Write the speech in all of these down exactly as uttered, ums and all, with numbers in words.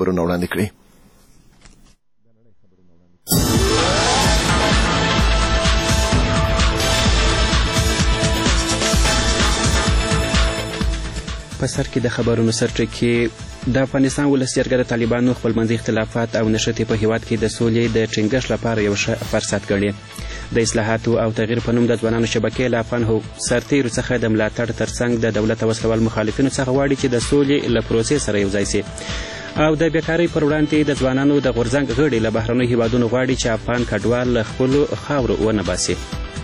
خبرونه وړاندې کړي. په سر کې د خبرونو سرټکی د افغانستان ولس جرګه د طالبانو خپلمنځي اختلافات او نښتې په هیواد کې د سولې د ټینګښت لپاره یو ښه فرصت ګڼي. د اصلاحاتو او تغییر په نوم د ځوانانو شبکې له افغان سرتیرو څخه د ملاتړ ترڅنګ د دولت او وسلوال مخالفینو څخه غواړي چې د سولې له پروسې سره یوځای شي او د بیکارۍ پر وړاندې د ځوانانو د غورځنګ غړي له بهرنیو هیوادونو غواړي چې افغان کډوال له خپلو خاورو ونه باسي.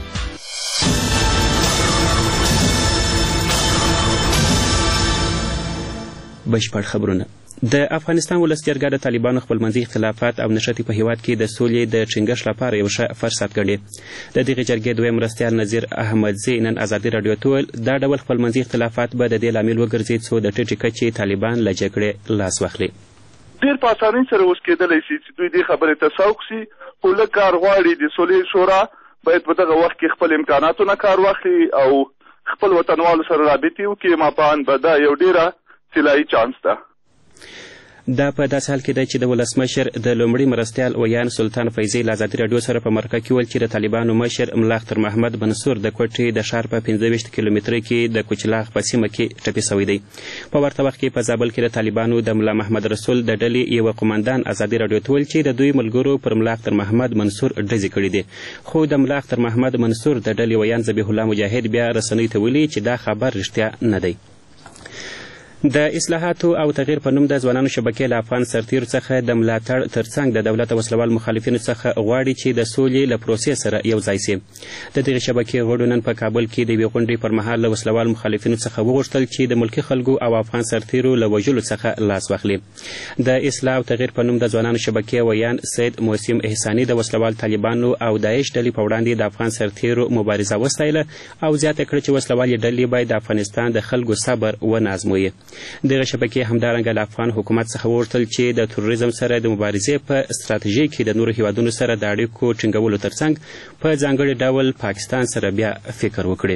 بشپړ خبرونه. د افغانستان ولس جرګه د طالبانو خپلمنځي اختلافات او نښتې په هیواد کې د سولې د ټینګښت لپاره یو ښه فرصت ګڼي. د دغې جرګې دویم مرستیال نظیر احمدزي نن ازادي راډیو ته وویل دا ډول خپلمنځي اختلافات به د دې لامل وګرځي څو د ټیټې کچې طالبان له جګړې لاس واخلي. ډېر په اسانۍ سره اوس کېدلی شي چې دوی دې خبرې ته سوق شي، خو لږ کار غواړي. د سولې شورا باید په دغه وخت کې خپل امکاناتو نه کار واخلي او خپل وطنوالو سره رابطې وکړي. ما په اند به دا یو ډېره طلایي چانس ده. دا په داسې حال کې ده چې د ولسمشر د لومړي مرستیال ویان سلطان فیضي له ازادي راډیو سره په مرکه کې ویل چې د طالبانو مشر ملا اختر محمد منصور د کوټې د ښار په پنځه ویشت کیلومترۍ کې د کوچلاغ په سیمه کې ټپي شوی دی. په ورته وخت کې په زابل کې د طالبانو د ملا محمد رسول د ډلې یوه قماندان ازادي راډیو ته ویل چې د دوی ملګرو پر ملا اختر محمد منصور ډزې کړي دي، خو د ملا اختر محمد منصور د ډلې ویان ذبیح الله مجاهد بیا رسنیو ته ویلي چې دا خبر رښتیا نه دی. د اصلاحاتو او تغییر په نوم د ځوانانو شبکې له افغان سرتیرو څخه د ملاتړ ترڅنګ د دولت او وسلوال مخالفینو څخه غواړي چې د سولې له پروسې سره یوځای شي. د دغې شبکې غړو نن په کابل کې د یوې غونډې پر مهال له وسلوال مخالفینو څخه وغوښتل چې د ملکي خلکو او افغان سرتیرو له وژلو څخه لاس واخلي. د اصلاح او تغییر په نوم د ځوانانو شبکې ویان سید محسن احساني د وسلوال طالبانو او داعش ډلې په وړاندې د افغان سرتیرو مبارزه وستایله او زیاته کړه چې وسلوالې ډلې باید د افغانستان د خلکو صبر ونازموي. دغه شبکې همدارنګه له افغان حکومت څخه وغوښتل چې د تروریزم سره د مبارزې په ستراتیژۍ کې د نورو هیوادونو سره د اړیکو ټینګولو ترڅنګ په ځانګړي ډول پاکستان سره بیا فکر وکړي.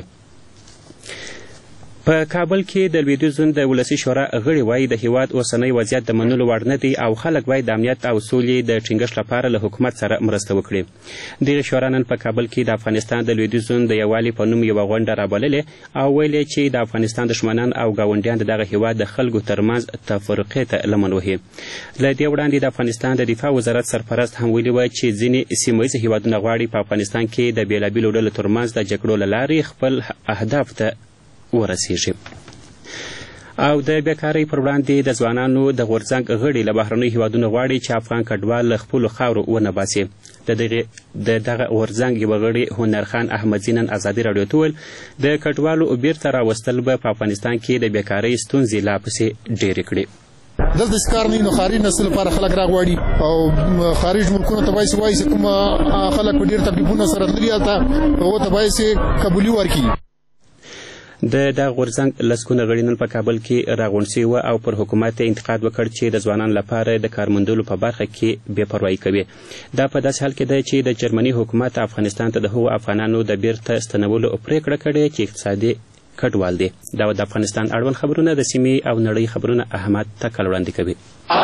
په کابل کې د لویدیځ زون د ولسي شورا غړي وایي د هیواد اوسنی وضعیت د منلو وړ نه دی او خلک باید د امنیت او سولې د ټینګښت لپاره له حکومت سره مرسته وکړي. دغې شورا نن په کابل کې د افغانستان د لویدیځ زون د یووالي په نوم یوه غونډه رابللې او ویل چې د افغانستان دښمنان او ګاونډیان د دغه هیواد د خلکو ترمنځ تفرقې ته لمن وهي. له دې وړاندې د افغانستان د دفاع وزارت سرپرست هم ویلي وه چې ځینې سیمه ییز هیوادونه غواړي په افغانستان کې د بېلابېلو ډلو ترمنځ د جګړو له لارې خپل اهداف ته ورسیږي. او د بیکارۍ پر وړاندې د ځوانانو د غورځنګ غړي له بهرنیو هیوادونو غواړي چې افغان کډوال له خپلو خاورو ونه باسي. د دغه غورځنګ یوه غړي هنرخان احمدزي نن ازادي راډیو ته وویل د کډوالو بیرته راوستل به په افغانستان کې د بیکارۍ ستونزې لا پسې ډېرې کړي. دلته چې کار نه وي نو ښاري نسل لپاره خلک راغواړي او خارج ملکونو ته باید وایي چې کوم خلک په ډېر تکلیفونو سره تللي هلته هغو ته باید قبولي ورکړي. د دغه غورځنګ لسګونه غړي نن په کابل کې راغونډ شوي وه او پر حکومت یې انتقاد وکړ چې د ځوانانو لپاره د کار موندلو په برخه کې بې پروایي کوي. دا په داسې حال کې ده چې د جرمني حکومت افغانستان ته د هغو افغانانو د بیرته ستنولو پرېکړه کړې چې اقتصادي کډوال دي. دا د افغانستان اړوند خبرونه د سیمې او نړۍ خبرونه احمد تکل وړاندې کوي.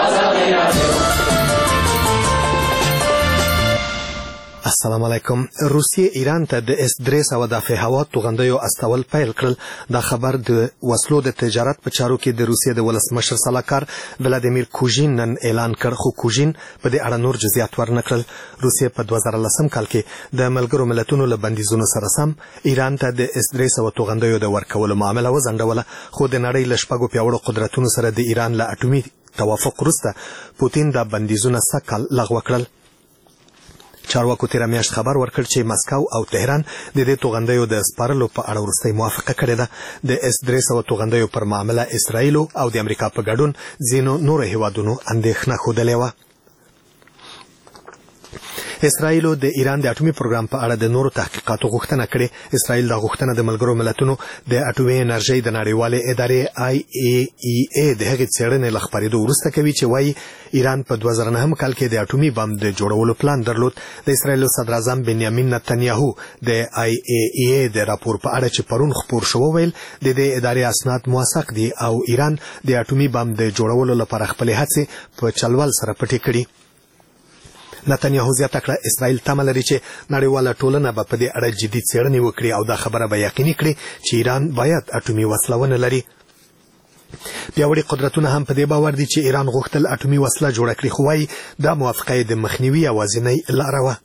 السلام علیکم. روسیې ایران ته د اس درې سوه دافع هوا توغندیو استول پیل کړل. دا خبر د وسلو د تجارت په چارو کې د روسیې د ولسمشر سلاکار ولادیمیر کوژین نن اعلان کړ، خو کوژین په دې اړه نور جزئیات ورنه کړل. روسیې په دوه زره لسم کال کې د ملګرو ملتونو له بندیزونو سره سم ایران ته د اس درې سوه توغندیو د ورکولو معامله وځنډوله، خو د نړۍ له شپږو پیاوړو قدرتونو سره د ایران له اټومي توافق وروسته پوتین دا بندیزونه سږ کال لغوه کړل. چارواکو تیره میاشت خبر ورکړ چې مسکو او تهران د دې توغندیو د سپارلو په اړه وروستۍ موافقه کړې ده. د اس درې سوه توغندیو پر معامله اسرائیلو او د امریکا په ګډون ځینو نورو هیوادونو اندېښنه ښودلې وه. اسرائیل د ایران د اټومي پروګرام په اړه د نورو تحقیقاتو غوښتنه کړې. اسرائیل دا غوښتنه د ملګرو ملتونو د اټومي انرژۍ د نړیوالې ادارې آی ای ای ای د هغې څېړنې له خپرېدو وروسته کوي چې وایي ایران په دوه زره نهم کال کې د اټومي بم د جوړولو پلان درلود. د اسرائیل صدر اعظم بنیامین نتنیاهو د آی ای ای ای د راپور په اړه چې پرون خپور شو وویل د دې ادارې اسناد موثق دي او ایران د اټومي بم د جوړولو لپاره خپلې هڅې په چلول سره پټې کړي. نتنیاهو زیاته کړه اسرائیل تمه لري چې نړیواله ټولنه به په دې اړه جدي څېړنې وکړي او دا خبره به یقیني کړي چې ایران باید اټومي وسله ونه لري. پیاوړي قدرتونه هم په دې باور دي چې ایران غوښتل اټومي وسله جوړه کړي، خو وايي دا موافقه د مخنیوي یوازینۍ لاره وه.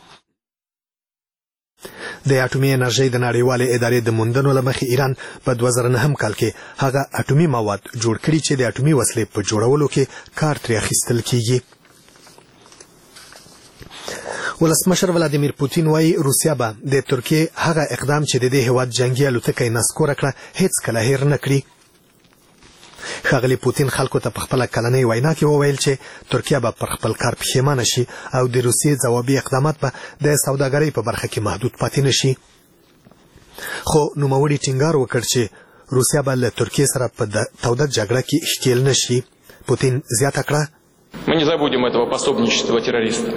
د اټومي انرژۍ د نړیوالې ادارې د موندنو له مخې ایران په دوه زره نهم کال کې هغه اټومي مواد جوړ کړي چې د اټومي وسلې په جوړولو کې کار ترې اخیستل کیږي. ولسمشر ولادیمیر پوتین وایي روسیه به د ترکیې هغه اقدام چې د دې هېواد جنګي الوتکه یې نسکوره کړه هېڅکله هېر نه کړي. ښاغلي پوتین خلکو ته په خپله کلنۍ وینا کې وویل چې ترکیه به پر خپل کار پښیمانه شي او د روسیې ځوابي اقدامات به د سوداګرۍ په برخه کې محدود پاتې نه شي. خو نوموړي ټینګار وکړ چې روسیه به له ترکیې سره په توده جګړه کې ښکېل نه شي. پوتین زیاته کړه Мы не забудем этого пособничества террористам.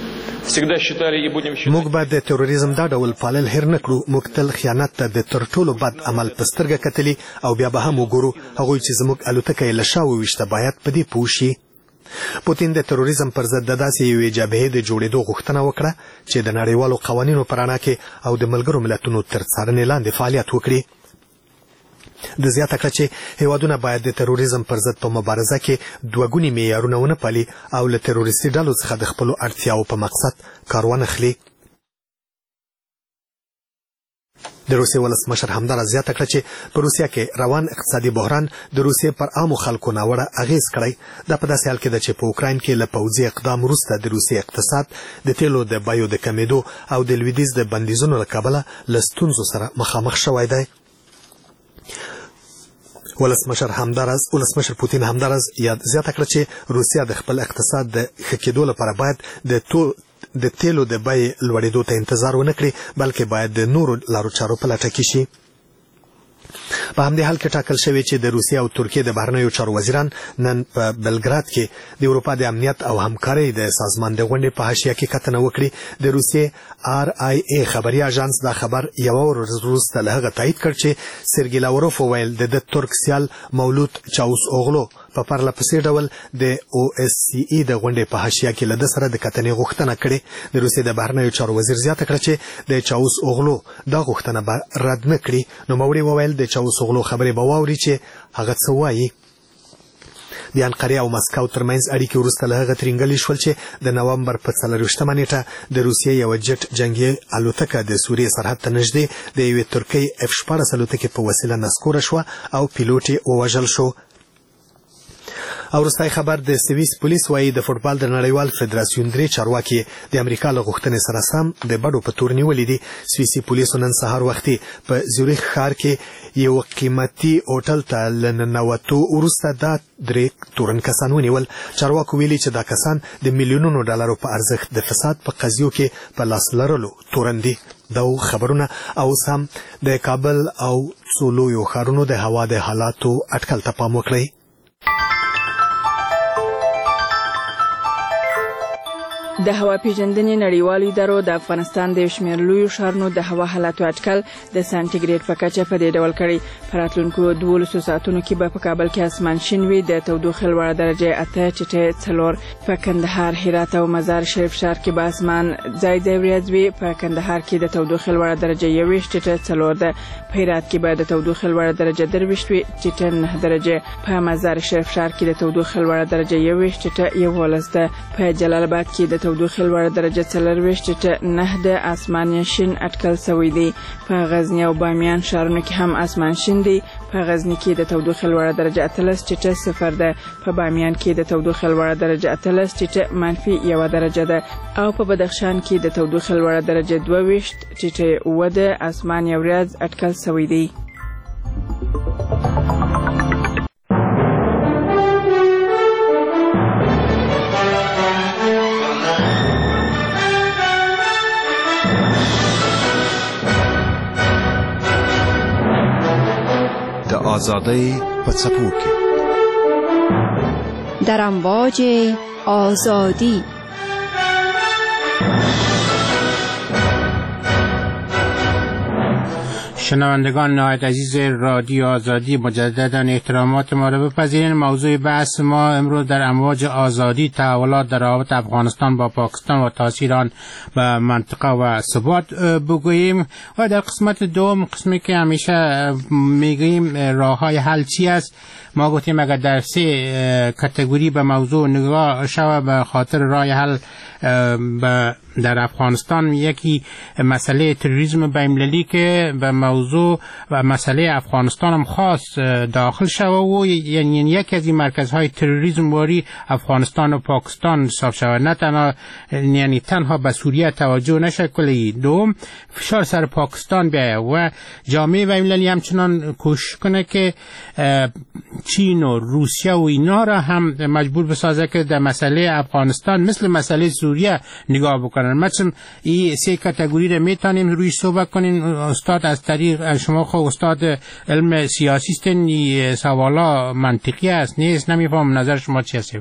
موږ به د تروریزم دا ډول پالل هېر نه کړو. موږ تل خیانت ته د تر ټولو بد عمل په سترګه کتلي او بیا به هم وګورو. هغوی چې زموږ الوتکه یې له شا وویشته باید په دې پوه شي. پوتین د تروریزم پر ضد د داسې یوې جبهې د جوړېدو غوښتنه وکړه چې د نړیوالو قوانینو په رڼا کې او د ملګرو ملتونو تر څارنې لاندې فعالیت وکړي. د زیاته کړه چې هیوادونه باید د تروریزم پر ضد په مبارزه کې دوه ګوني معیارونه ونه پالي او له تروریستي ډلو څخه د خپلو اړتیاو په مقصد کار ونه اخلي. د روسیې ولسمشر همداراز زیاته کړه چې په روسیه کې روان اقتصادي بحران د روسیې پر عامو خلکو ناوړه اغیز کړی. دا په داسې حال کې ده چې په اوکراین کې له پوځي اقدام وروسته د روسیې اقتصاد د تیلو د بیو د کمېدو او د لویدیځ د بندیزونو له کبله له ستونزو سره مخامخ شوی دی. ولسمشر همداراز ولسمشر پوتین همداراز یاد زیاته کړه چې روسیه د خپل اقتصاد د ښه کېدو لپاره باید د تو د تیلو د بیې لوړېدو ته انتظار ونه کړي، بلکې باید د نورو لارو چارو په لټه کې شي. په همدې حال کې ټاکل شوی چې د روسیې او ترکیې د بهرنیو چارو وزیران نن په بلګراد کې د اروپا د امنیت او همکارۍ د سازمان د غونډې په حاشیه کې کتنه وکړي. د روسیې آر آی ای خبري اژانس دا خبر یوه ورځ وروسته له هغه تایید کړ چې سرګي لاوروف وویل د د ترک سیال مولود چاوس اوغلو په پرله پسې ډول د او اس سی ای د غونډې په حاشیه کې له ده سره د کتنې غوښتنه کړې. د روسیې د بهرنیو چارو وزیر زیاته کړه چې د چاوس اوغلو دا غوښتنه به رد نه کړي. نوموړي وویل د چاوس اوغلو خبرې به واوري چې هغه څه وایي. د انقرې او مسکو ترمنځ اړیکې وروسته له هغه ترینګلې شول چې د نومبر په څلرویشتمه نیټه د روسیې یوه جټ جنګي الوتکه د سوریې سرحد ته نږدې د یوې ترکۍ اف شپاړس الوتکې په وسیله نسکوره شوه او پیلوټ یې ووژل شو. او وروستی خبر د سویس پولیس وایي د فوټبال د نړیوال فدراسیون درې چارواکي د امریکا له غوښتنې سره سم د بډو په تور نیولي دي. سویسي پولیسو نن سهار وختي په زیوریخ ښار کې یو قیمتي هوټل ته له ننوتو وروسته دا درې تورن کسان ونیول. چارواکو ویلي چې دا کسان د میلیونونو ډالرو په ارزښت د فساد په قضیو کې په لاس لرلو تورن دي. دا خبرونه او اوس هم د کابل او څو لویو ښارونو د هوا د حالاتو اټکل ته پام وکړئ. د هوا پیژندنې نړیوالو ادارو د افغانستان د یو شمېر لویو ښارونو د هوا حالاتو اټکل د سانټیګریډ په کچه په دې ډول کړی. په راتلونکو دولسو ساعتونو کې به په کابل کې اسمان شین وي، د تودوخې لوړه درجه اته چټې څلور. په کندهار، هرات او مزار شریف ښار کې به اسمان ځای ځای وریځ وي. په کندهار کې د تودوخې لوړه درجه یوویشت چټې څلور ده. په هرات کې به د تودوخې لوړه درجه درویشت وي چټې نه درجې. په مزار شریف ښار کې د تودوخې لوړه درجه یوویشت چټې یولس ده. په جلال آباد کې د تودوخې لوړه درجه څلرویشت چټې نه ده. اسمان یې شین اټکل شوی دی. په غزني او بامیان ښارونو کې هم اسمان شین دی. په غزني کې د تودوخې لوړه درجه اتلس چټې صفر ده. په بامیان کې د تودوخې لوړه درجه اتلس چټې منفي یوه درجه ده. او په بدخشان کې د تودوخې لوړه درجه دوه ویشت چټې اووه ده. اسمان یې ورځ اټکل شوی دی. آزادی په څپو کې در امواج آزادی. شنوندگان نهایت عزیز رادیو آزادی، مجددا احترامات ما را بپذیرید. موضوع بحث ما امروز در امواج آزادی تحولات در رابط افغانستان با پاکستان و تاثیر آن به منطقه و ثبات بگوییم و در قسمت دوم، قسمی که همیشه میگوییم راههای حل چی است، ما گفتیم اگر در سه کاتگوری به موضوع نگاه شود به خاطر راه حل در افغانستان. یکی مسئله تروریسم بین‌المللی که به موضوع و مسئله افغانستان هم خاص داخل شود و یعنی یکی از این مرکزهای تروریسم واری افغانستان و پاکستان حساب شود، نه تنها یعنی تنها به سوریه توجه نشه کلی. دوم، فشار سر پاکستان بیاید و جامعه بین‌المللی همچنان کوشش کنه که چین و روسیه و اینا را هم مجبور بسازه که در مسئله افغانستان مثل مسئله سوریه نگاه بکنن. مثلا این سه کاتگوری را میتونیم روی صحبت کنین. استاد از طریق شما خود استاد علم سیاسی هستین، این سوالا منطقی است نیست؟ نمیفهم نظر شما چی است؟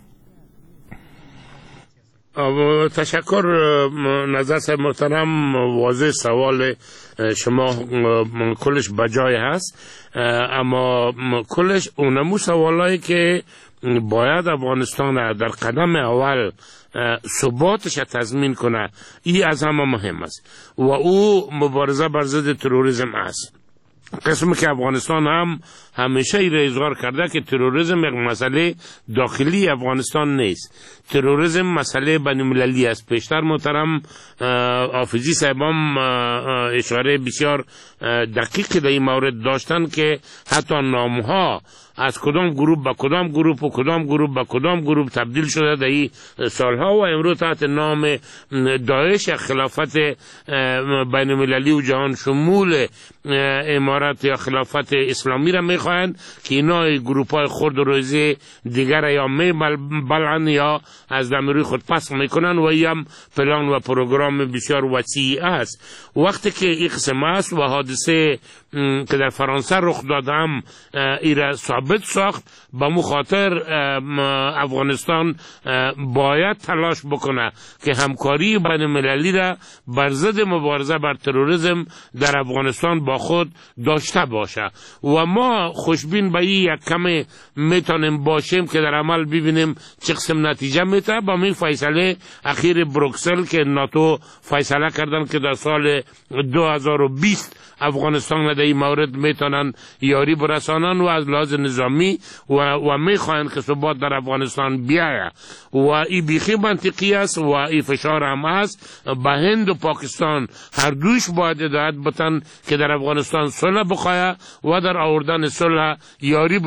تشکر. نظر محترم، واضح سوال شما کلش بجای هست، اما کلش اونمو سوالایی که باید افغانستان در قدم اول ثباتش تضمین کنه، این از همه مهم است و او مبارزه بر ضد تروریسم است. قسمی که افغانستان هم همیشه ای را اظهار کرده که تروریسم یک مسئله داخلی افغانستان نیست، تروریسم مسئله بین‌المللی است. پیشتر محترم حافظی صاحبم اشاره بسیار دقیقی در این مورد داشتن که حتی نامها از کدام گروه به کدام گروه و کدام گروه به کدام گروه تبدیل شده در این سالها و امروز تحت نام داعش خلافت بین‌المللی و جهان شمول امارت یا خلافت اسلامی را میخواهند که اینا گروه های خرد و روزی دیگر یا میبلعن یا از دمروی خود پس میکنن و ایم پلان و پروگرام بسیار وسیع است. وقتی که این قسم است و حادثه که در فرانسه رخ داده هم ایره ثابت ساخت، به مخاطر افغانستان باید تلاش بکنه که همکاری بین المللی را بر ضد مبارزه بر تروریسم در افغانستان با خود داشته باشه و ما خوشبین به این یک کمی میتونیم باشیم که در عمل ببینیم چه قسم نتیجه میده. با می فیصله اخیر بروکسل که ناتو فیصله کردن که در سال دو هزار و بیست افغانستان در این مورد میتونن یاری برسانن و از لحاظ نظامی و, و میخواهند که ثبات در افغانستان بیاید و این بیخی منطقی است و این فشار هم است. به هند و پاکستان هر دوش باید هدایت بتن که در افغانستان صلح بخواهد و در آوردن صلح یاری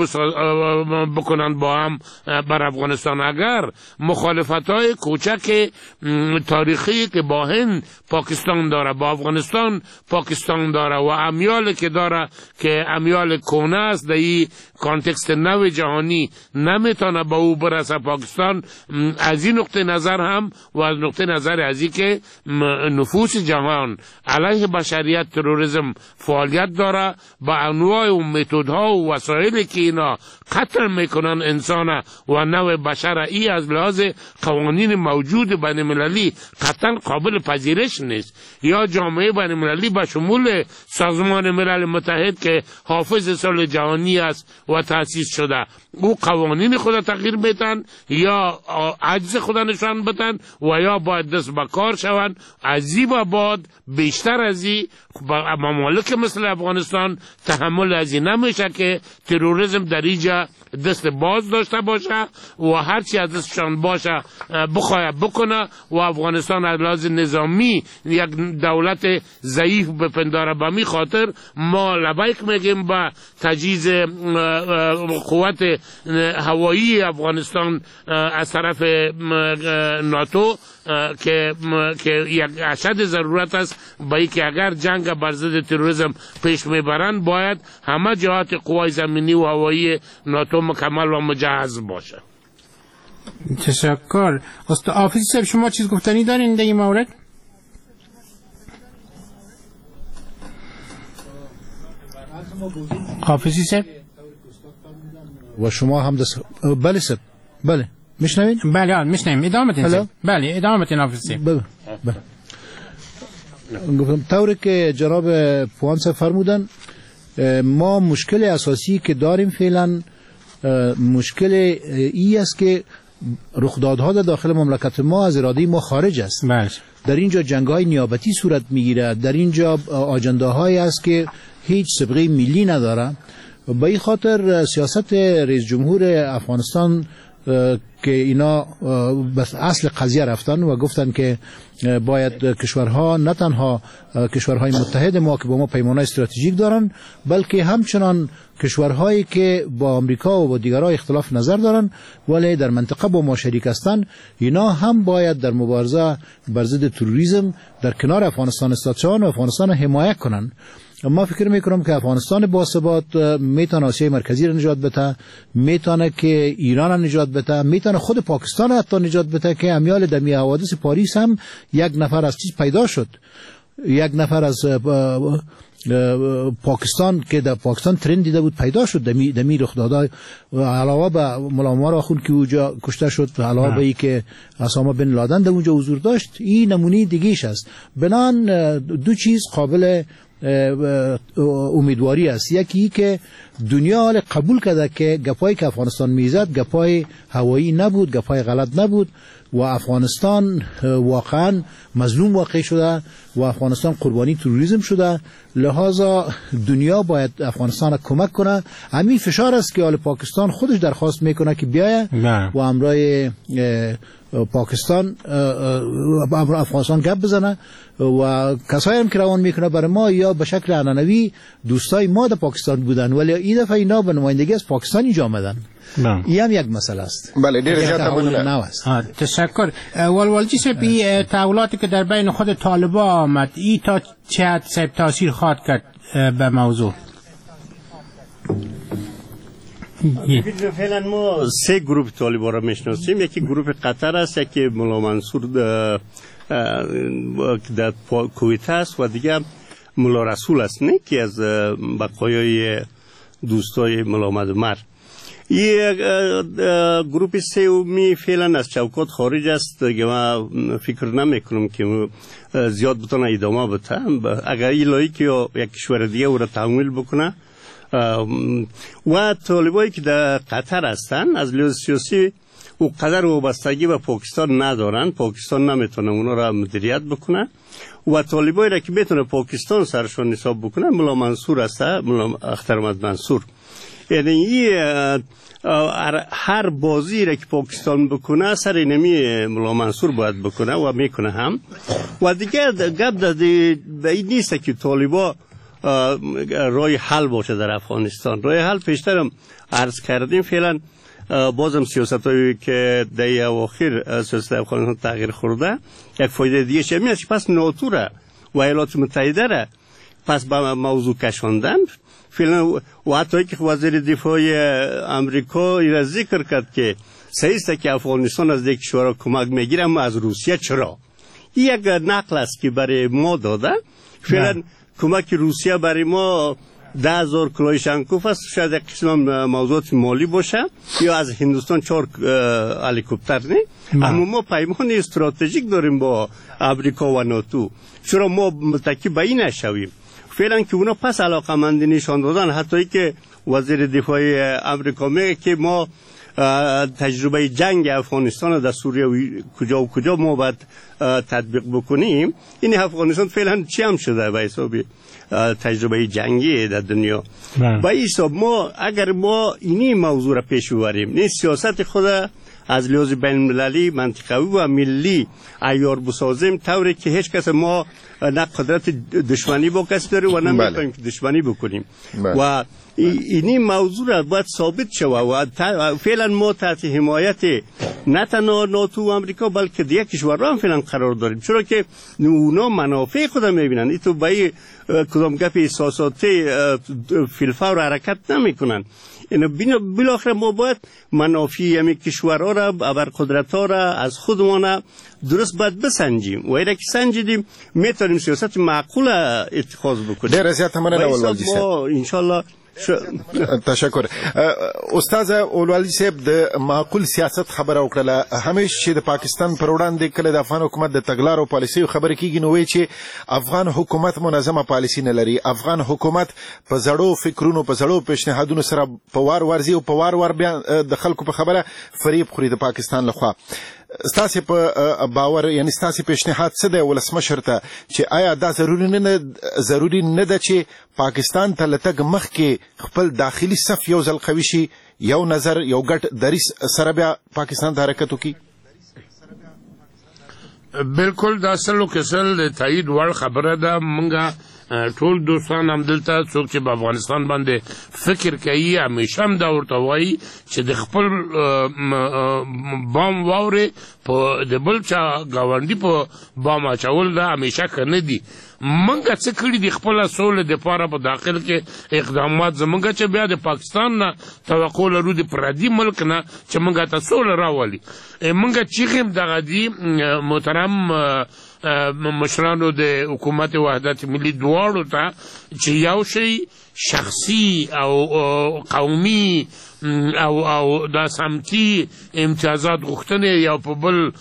بکنن با هم بر افغانستان. اگر مخالفت های کوچک تاریخی که با هند پاکستان داره، با افغانستان پاکستان داره و امیال که داره که امیال کهنه است، در این کانتکست نو جهانی نمیتونه با او برسه پاکستان. از این نقطه نظر هم و از نقطه نظر از این که نفوس جهان علیه بشریت تروریسم فعالیت داره، با انواع و متدها و وسایلی که اینا قتل میکنن انسان و نوع بشر، ای از لحاظ قوانین موجود بین المللی قطعا قابل پذیرش نیست. یا جامعه بین المللی به شمول سازمان ملل متحد که حافظ صلح جهانی است و تأسیس شده، او قوانین خود تغییر بدن یا عجز خود نشان بدن و یا باید دست به کار شوند. از این به بعد بیشتر از این ممالک مثل افغانستان تحمل از این نمیشه که تروریسم در اینجا دست باز داشته باشه و هرچی از دستشان باشه بخواه بکنه و افغانستان از لحاظ نظامی یک دولت ضعیف بپنداره. به می خاطر ما لبیک میگیم با تجهیز قوت هوایی افغانستان از طرف ناتو که که یک اشد ضرورت است، با اینکه اگر جنگ بر ضد تروریسم پیش میبرند باید همه جهات قوای زمینی و هوایی ناتو مکمل و مجهز باشه. تشکر. استاد حافظی صاحب، شما چیز گفتنی دارین در این مورد؟ حافظی صاحب و شما هم دست بله صاحب بله میشنوین؟ بله آن میشنویم ادامه بدین. بله ادامه بدین حافظی. بله بله گفتم طوری که جناب پوان صاحب فرمودن ما مشکل اساسی که داریم فعلا مشکل ای است که رخدادها در داخل مملکت ما از اراده ما خارج است. بله. در اینجا جنگ‌های نیابتی صورت میگیره، در اینجا آجنده‌هایی است که هیچ سابقه ملی نداره. به این خاطر سیاست رئیس جمهور افغانستان که اینا بس اصل قضیه رفتن و گفتن که باید کشورها نه تنها کشورهای متحد ما که با ما پیمانه استراتژیک دارن بلکه همچنان کشورهایی که با آمریکا و با دیگرها اختلاف نظر دارن ولی در منطقه با ما شریک هستند اینا هم باید در مبارزه بر ضد تروریسم در کنار افغانستان استادشان و افغانستان حمایت کنن. ما فکر میکنم که افغانستان با ثبات میتونه آسیای مرکزی را نجات بده، میتونه که ایران را نجات بده، میتونه خود پاکستان را حتی نجات بده که امیال دمی حوادث پاریس هم یک نفر از چیز پیدا شد، یک نفر از پاکستان که در پاکستان ترند دیده بود پیدا شد دمی دمی رخ داده علاوه به مولا عمر آخوند که اونجا کشته شد علاوه به ای که اسامه بن لادن در اونجا حضور داشت. این نمونه دیگه‌اش است. بنان دو چیز قابل امیدواری است. یکی که دنیا حال قبول کرده که گپایی که افغانستان میزد گپای هوایی نبود، گپای غلط نبود و افغانستان واقعا مظلوم واقع شده و افغانستان قربانی تروریسم شده. لحاظا دنیا باید افغانستان را کمک کنه. همین فشار است که حال پاکستان خودش درخواست میکنه که بیایه و همراه پاکستان افغانستان گپ بزنه و کسایی هم که روان میکنه برای ما یا به شکل عنعنوی دوستای ما در پاکستان بودن ولی این دفعه اینا به نمایندگی از پاکستان اینجا آمدن. این هم یک مسئله است. بله دیر زیاد ممنون. تشکر. ولولجی صاحب این تحولاتی که در بین خود طالبان آمد این تا چه حد صاحب تاثیر خواهد کرد به موضوع؟ فعلا ما سه گروه طالبان را میشناسیم. یکی گروه قطر است، یکی مولا منصور در کویت است و دیگه مولا رسول است نه که از بقایای دوستای مولا محمد عمر. این گروه سومی فعلا از چوکات خارج است که ما فکر نمی کنم که زیاد بتونه ادامه بده. اگر این لایق یا یک کشور دیگه او را تحمیل بکنه و طالبایی که در قطر هستن از لحاظ سیاسی او قدر وابستگی به پاکستان ندارن، پاکستان نمیتونه اونا را مدیریت بکنه و طالبایی را که میتونه پاکستان سرشون حساب بکنه مولا منصور است، مولا اخترمد منصور. یعنی این هر بازی را که پاکستان بکنه سر نمی مولا منصور باید بکنه و میکنه هم و دیگه گپ داده به این نیست که طالبا رای حل باشه در افغانستان. رای حل پیشترم عرض کردیم. فعلا بازم سیاست هایی که در اواخر سیاست افغانستان تغییر خورده یک فایده دیگه شمی است. پس ناتو را و ایالات متحده را پس به موضوع کشاندن. فعلا و حتی که وزیر دفاع امریکا را ذکر کرد که صحیح است که افغانستان از یک کشور کمک میگیره اما از روسیه چرا؟ این یک نقل است که برای ما داده. فعلا کمک روسیه برای ما ده هزار کلاشنکوف است، شاید یک قسم موضوعات مالی باشه یا از هندوستان چهار هلیکوپتر نه. اما ما پیمان استراتژیک داریم با امریکا و ناتو. چرا ما متکی به این نشویم؟ فعلا که اونا پس علاقمندی نشان دادن. حتی که وزیر دفاع امریکا میگه که ما تجربه جنگ افغانستان در سوریه و کجا و کجا ما باید تطبیق بکنیم. این افغانستان فعلا چی هم شده به حساب تجربه جنگی در دنیا. به حساب ما اگر ما اینی موضوع را پیش ببریم، نه سیاست خود از لحاظ بین المللی منطقوی و ملی عیار بسازیم طوری که هیچ کس ما نه قدرت دشمنی با کسی داره و نه میتونیم که دشمنی بکنیم و اینی موضوع را باید ثابت شود و فعلا ما تحت حمایت نه تنها ناتو و امریکا بلکه دیگه کشورها هم فعلا قرار داریم، چرا که اونا منافع خود میبینن. این تو به کدام گپ احساساتی فیلفور حرکت نمیکنن. اینو بالاخره ما باید منافع همین کشورها را ابرقدرت‌ها را از خودمان درست باید بسنجیم و اگر که سنجیدیم میتونیم سیاست معقول اتخاذ بکنیم. در رضایت من اول ما ان شاء الله تشکر. استاد اولوالي صاحب د معقول سیاست خبره وکړه. همیش چې د پاکستان پر وړاندې کله د افغان حکومت د تګلارو پالیسي خبره کیږي نو وایي چې افغان حکومت منظمه پالیسي نه لري. افغان حکومت په زړو فکرونو په زړو پیشنهادونو سره په وار ورځي او په وار ور بیا د خلکو په خبره فریب خوري د پاکستان لخوا. ستاسو په باور یعنی ستاسو پیشنهاد څه دی ولسمشر ته چې آیا دا ضروري نه ضروري نه ده چې پاکستان ته لتګ مخکې خپل داخلي صف یو ځل قوي شي، یو نظر یو ګټ دریس سره بیا پاکستان ته حرکت وکړي؟ بالکل دا سلو کسل د تایید وړ خبره ده. مونږه ټول دوستان هم دلته څوک چې په افغانستان باندې فکر کوي همیشه هم دا ورته وایي چې د خپل بام واورې په د بل چا ګاونډي په بام اچول دا همیشه ښه نه دي. منګه څه کړي د خپله سولې دپاره په داخل کې اقدامات زمونږ چې بیا د پاکستان نه توقع لرو د پردي ملک نه چې مونږ ته سوله راولي. مونږ چیغې هم دغه دي محترم مشرانو د حکومت وحدت ملي دواړو ته چې یو شی شخصي او قومي او او دا سمتي امتیازات غوښتنې یو په بل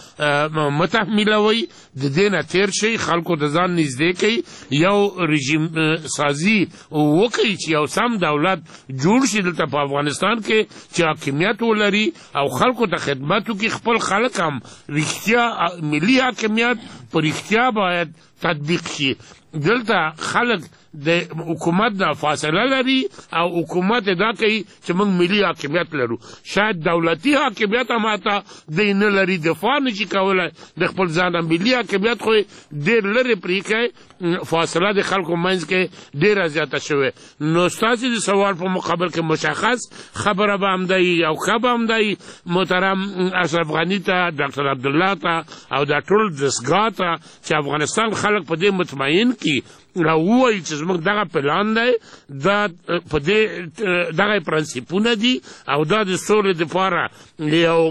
متحمیلوي د دې نه تېر شي، خلکو د ځان نږدې کوي، یو رژیم سازي وکړي چې یو سم دولت جوړ شي دلته په افغانستان کې چې حاکمیت ولري او خلکو ته خدمت وکړي. خپل خلک هم رښتیا ملي حاکمیت په رښتیا باید تطبیق شي. دلته خلک د حکومت نه فاصله لري او حکومت دا کوي چې موږ ملي حاکمیت لرو. شاید دولتي حاکمیت هم حتی دی نه لري، دفاع نشي کولی د خپل ځان. ملي حاکمیت خو ډېر لرې پرېښی، فاصله د خلکو منځ کې ډېره زیاته شوې. نو ستاسې د سوال په مقابل کې مشخص خبره به همدایي او ښه به همدایي محترم اشرف غني ته، ډاکټر عبدالله ته او دا ټول دستګاه ته چې افغانستان خلک په دې مطمئن کړي او ووایي چې زموږ دغه پلان دی، دا په دې دغه پرنسیپونه دي او دا د سولې دپاره یو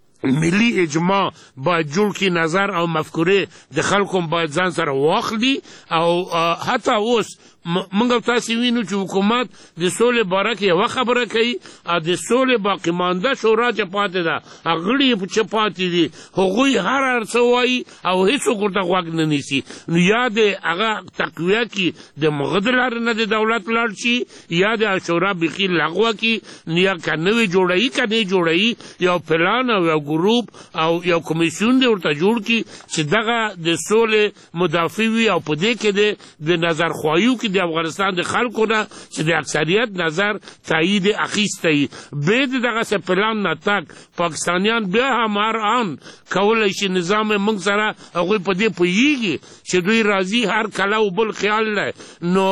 ملي اجماع باید جوړ کړي، نظر او مفکورې د خلکو باید ځان سره واخلي. او حتی اوس موږ او تاسې وینو چې حکومت د سولې باره کې یوه خبره کوي او د سولې باقي مانده شورا چې پاتې ده غړي یې چې پاتې دي هغوی هر هر څه وایي او هېڅوک ورته غوږ نه نیسي. نو یا د هغه تقویه کړي د مغه د لارې نه د دولت لاړ شي، یا د شورا بیخي لغوه کړي، یا که نوې جوړوي که نه جوړوي یو پلان او یو ګروپ او یو کمیسیون دی ورته جوړ کړي چې دغه د سولې مدافع وي او په دې کې د نظرخواهیو کې د افغانستان د خلکو نه چې د اکثریت نظر تایید اخیستی. به د دغسې پلان نه تک پاکستانیان بیا هم هر آن کولی شي نظام موږ سره هغوی په دې پوهېږي چې دوی راځي هر کله و بل خیال دی. نو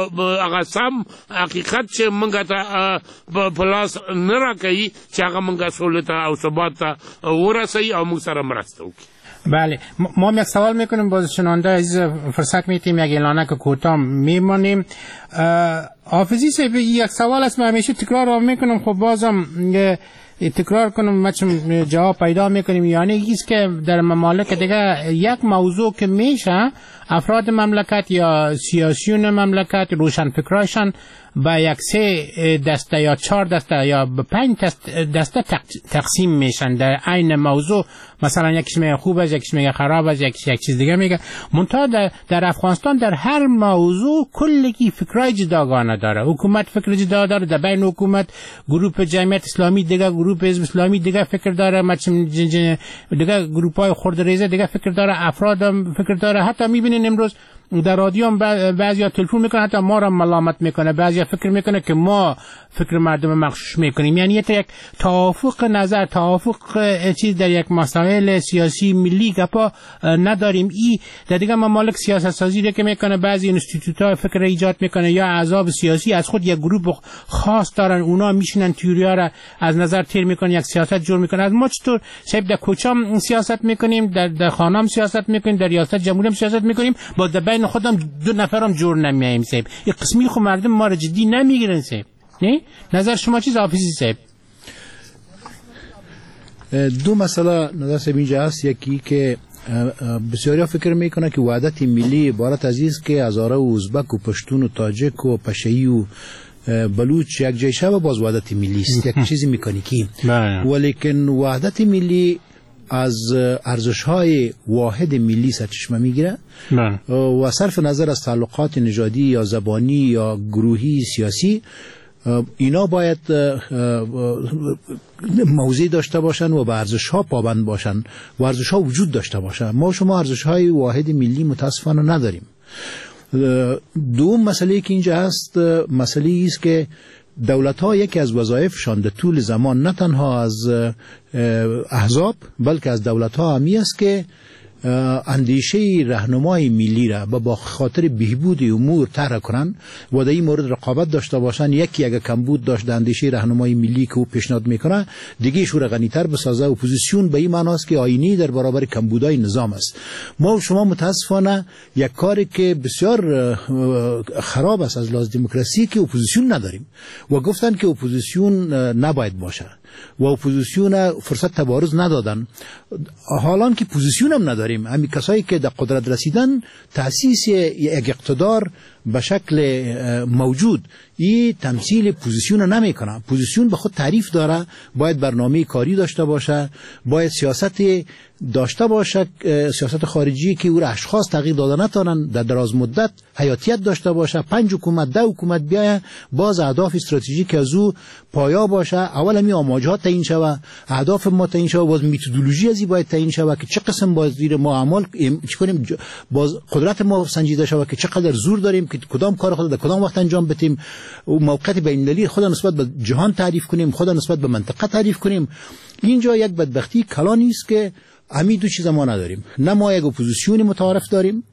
هغه سم حقیقت چې موږ ته په لاس نه راکوي چې هغه موږ سولې ته او ثبات ته ورسوي او موږ سره مرسته وکړي. بله، ما هم یک سوال میکنیم باز شنونده عزیز فرصت میتیم یک اعلانه که کوتاه میمانیم. حافظی صاحب یک سوال است، من همیشه تکرار میکنم، خب بازم تکرار کنم بچم جواب پیدا میکنیم. یعنی ایست که در ممالک دیگه یک موضوع که میشه افراد مملکت یا سیاسیون مملکت روشنفکراشان با یک سه دسته یا چهار دسته یا پنج دسته تقسیم میشن در عین موضوع. مثلا یکیش میگه خوب است، یکیش میگه خراب است، یکیش یک چیز دیگه میگه. منتها در, در افغانستان در هر موضوع کلی فکرای جداگانه داره. حکومت فکر جدا داره، در بین حکومت گروه جمعیت اسلامی دیگه، گروه حزب اسلامی دیگه فکر داره، مثلا دیگه گروه های خردریزه دیگه فکر داره، افراد هم فکر داره. حتی میبینین امروز در رادیو هم بعضیا تلفن میکنه، حتی ما را ملامت میکنه، بعضیا فکر میکنه که ما فکر مردم مغشوش میکنیم. یعنی یک توافق نظر، توافق چیز در یک مسائل سیاسی ملی گپا نداریم. ای در دیگه ممالک سیاست سازی رو که میکنه، بعضی انستیتوت ها فکر ایجاد میکنه یا احزاب سیاسی از خود یک گروه خاص دارن، اونا میشینن تئوریا را از نظر تیر میکنن، یک سیاست جور میکنن. از ما چطور شاید در کوچام سیاست میکنیم، در در خانم سیاست میکنیم، در ریاست جمهوری هم سیاست میکنیم، با در بین خودم دو نفرم جور نمیایم صاحب. این قسمی خو مردم ما را جدی نمیگیرن صاحب. نه نظر شما چیز حافظی صاحب؟ دو مسئله نظر صاحب اینجا هست. یکی که بسیاری فکر میکنه که وحدت ملی عبارت از است که هزاره و ازبک و پشتون و تاجک و پشهی و بلوچ یک جیشه و باز وحدت ملی است یک چیز مکانیکی ولیکن وحدت ملی از ارزش‌های واحد ملی سرچشمه میگیره و صرف نظر از تعلقات نژادی یا زبانی یا گروهی سیاسی اینا باید موضع داشته باشن و به ارزش‌ها پابند باشن و ارزش‌ها وجود داشته باشن. ما شما ارزش‌های واحد ملی متاسفانه نداریم. دوم مسئله که اینجا هست مسئله است که دولت‌ها یکی از وظایفشان در طول زمان نه تنها از احزاب بلکه از دولت‌ها همی است که اندیشه راهنمای ملی را با خاطر بهبود امور طرح کنن و در این مورد رقابت داشته باشن. یکی اگه کمبود داشت در اندیشه راهنمای ملی که او پیشنهاد میکنه دیگه شور غنی‌تر بسازه. اپوزیسیون به این معنی است که آینی در برابر کمبودای نظام است. ما و شما متاسفانه یک کاری که بسیار خراب است از لحاظ دموکراسی که اپوزیسیون نداریم و گفتن که اپوزیسیون نباید باشه و اپوزیسیون فرصت تبارز ندادن. حالا که پوزیسیون هم نداریم همین کسایی که در قدرت رسیدن تأسیس یک اقتدار به شکل موجود این تمثیل پوزیسیون نمی کنه. پوزیسیون به خود تعریف داره، باید برنامه کاری داشته باشه، باید سیاست داشته باشه، سیاست خارجی که او را اشخاص تغییر داده نتونن، در دراز مدت حیاتیت داشته باشه. پنج حکومت ده حکومت بیاید باز اهداف استراتژیک از او پایا باشه. اول همی آماجات تعیین شوه، اهداف ما تعیین شوه، باز متدولوژی ازی باید تعیین شوه که چه قسم باید زیر ما عمل کنیم، باز قدرت ما سنجیده شوه که چقدر زور داریم که کدام کار خود در کدام وقت انجام بدیم، موقعیت بین‌المللی خود نسبت به جهان تعریف کنیم، خود نسبت به منطقه تعریف کنیم. اینجا یک بدبختی کلانی است که همین دو چیز ما نداریم. نه ما یک اپوزیسیون متعارف داریم،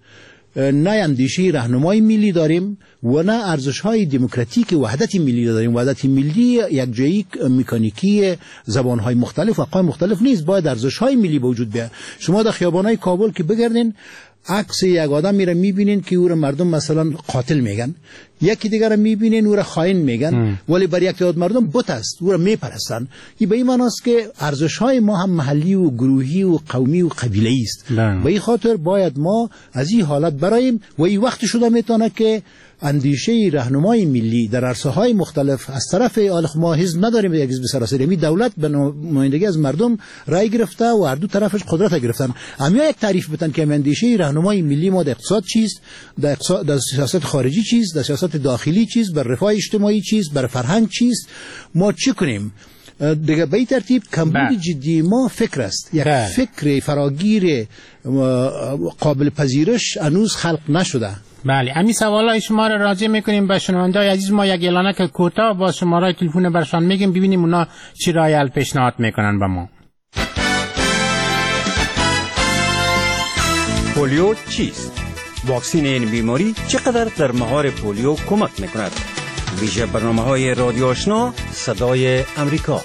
نه اندیشه راهنمای ملی داریم و نه ارزش‌های دموکراتیک وحدت ملی داریم. وحدت ملی یک جایی مکانیکی زبان‌های مختلف و اقوام مختلف نیست، باید ارزش‌های ملی به وجود بیاد. شما در خیابان‌های کابل که بگردین عکس یک آدم میره میبینین که او را مردم مثلا قاتل میگن، یکی دیگر را میبینین او را خائن میگن، ولی بر یک تعداد مردم بت است او را میپرستن. این به این معنی است که ارزش‌های ما هم محلی و گروهی و قومی و قبیله‌ای است. به این خاطر باید ما از این حالت برایم و این وقت شده میتونه که اندیشه راهنمای ملی در عرصه‌های مختلف از طرف ما حزب نداریم، یک حزب سراسری می دولت به نمایندگی از مردم رای گرفته و هر دو طرفش قدرت گرفتن. همیا یک تعریف بدن که اندیشه راهنمای ملی ما در اقتصاد چیست، در اقتصاد در سیاست خارجی چیست، در سیاست داخلی چیست، بر رفاه اجتماعی چیست، بر فرهنگ چیست، ما چی کنیم. دیگه به این ترتیب کمبود جدی ما فکر است، یک فکر فراگیر قابل پذیرش هنوز خلق نشده. بله، همین سوالای شما را راجع میکنیم به شنونده‌های عزیز. ما یک اعلانه که کوتاه با شماره تلفن برشان میگیم ببینیم اونا چی رای حل پیشنهاد میکنن به ما. پولیو چیست؟ واکسین این بیماری چقدر در مهار پولیو کمک میکند؟ ویژه برنامه‌های رادیو آشنا صدای امریکا.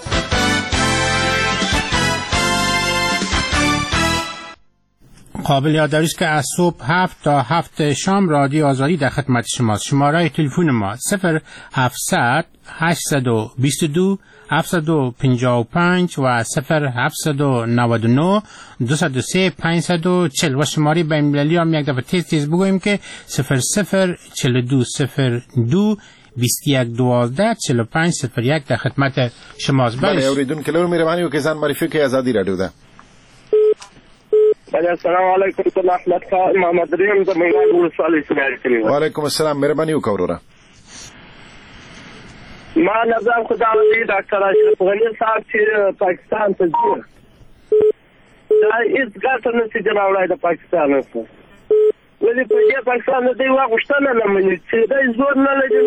قابل یادداری است که از صبح هفت تا هفت شام رادیو آزادی در خدمت شماست. شماره تلفن ما صفر هفتصد هشتصد و بیست و دو هفتصد و پنجاه و پنج و صفر هفتصد و نود و نه دویست و سه پانصد و چهل و شماره بین‌المللی هم یک دفعه تیز تیز بگوییم که صفر صفر چهل و دو صفر دو بیست و یک دوازده چهل و پنج صفر یک در خدمت شماست. بله اوریدون کلور میروانی و که زن معرفی که آزادی رادیو ده. بله السلام علیکم تو احمد خان محمد ریم د میوان ولسوالۍ څخه کړی و علیکم السلام مهرباني وکړه. ما نظام خدا دې ډاکټر اشرف غنی صاحب چې پاکستان ته ځي دا هیڅ ګټه نه سي جوړولای د پاکستان سره، ولې په دې پاکستان د یو غوښتنه نه مني چې د زور نه لګي،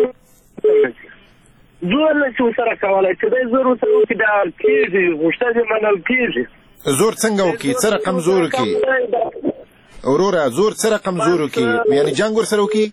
زور نه څه سره کولای چې د زور سره کې دا کیږي غوښتنه منل کیږي. زور څنګه وکي؟ څه رقم زور وکي؟ اورورا زور څه رقم زور وکي؟ یعنی جنگ ورسره وکي؟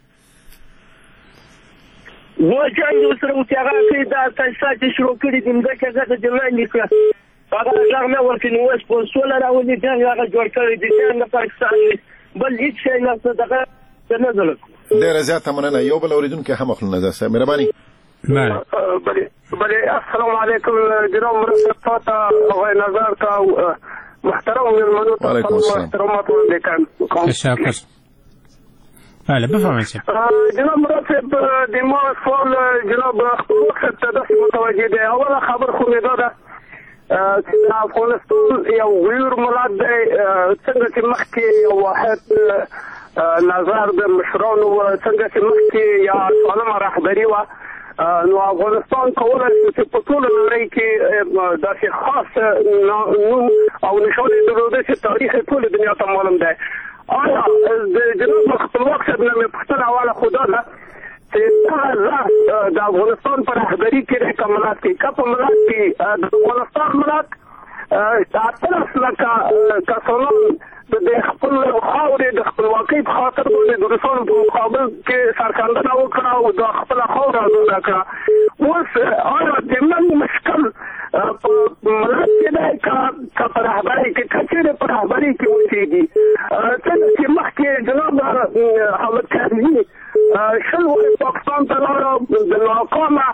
زور جنگ ورسره وکي هغه کې دا تاسو چې شروع کړی د مځکه ځکه چې نه نکړه هغه ځان نه ورکې نو اوس په سوله راولي دا هغه جوړ کړی دی د پاکستان بل هیڅ شی نه څه دغه نه زلک. ډېر زیات مننه. یو بل اوریدونکو هم خپل نظر سره مهرباني. بله بله السلام علیکم جناب مرستا تا او نظر تا محترم مهمانو ته محترمات ولیکم. تشکر. بله بفرمایید. جناب مراد صاحب د ما سوال جناب خپلواک صاحب ته داسې متوجه دی. اوله خبر خو مې دا ده چې افغانستان یو غیر ملت دی، څنګه چې مخکې یو واحد نظر د مشرانو و، څنګه چې مخکې یا سالمه رهبري وه، نو افغانستان کولی شي چې په ټوله نړۍ کې داسې خاص نوم او نشان یې درلوده چې تاریخ یې ټولې دنیا ته معلوم دی. آیا د جناب خپلواک صاحب نه مې پوښتنه اوله خو دا ده چې دغه راز د افغانستان په رهبري کې دی که ملت کې، که په ملت کې د افغانستان ملت اتلس لکه کسانان د خپل خاورې د خپلواکۍ په خاطر باندې د روسانو په مقابل کې سرښندنه وکړه او د خپله خاوره ازاده کړه. اوس آیا د من مشکل په ملت کې دی که په رهبرۍ کې، که چېرې په رهبرۍ کې اوسېږي؟ څنګه چې مخکې جناب حامد کرزي شل وارې پاکستان ته لاړه، د ناکامه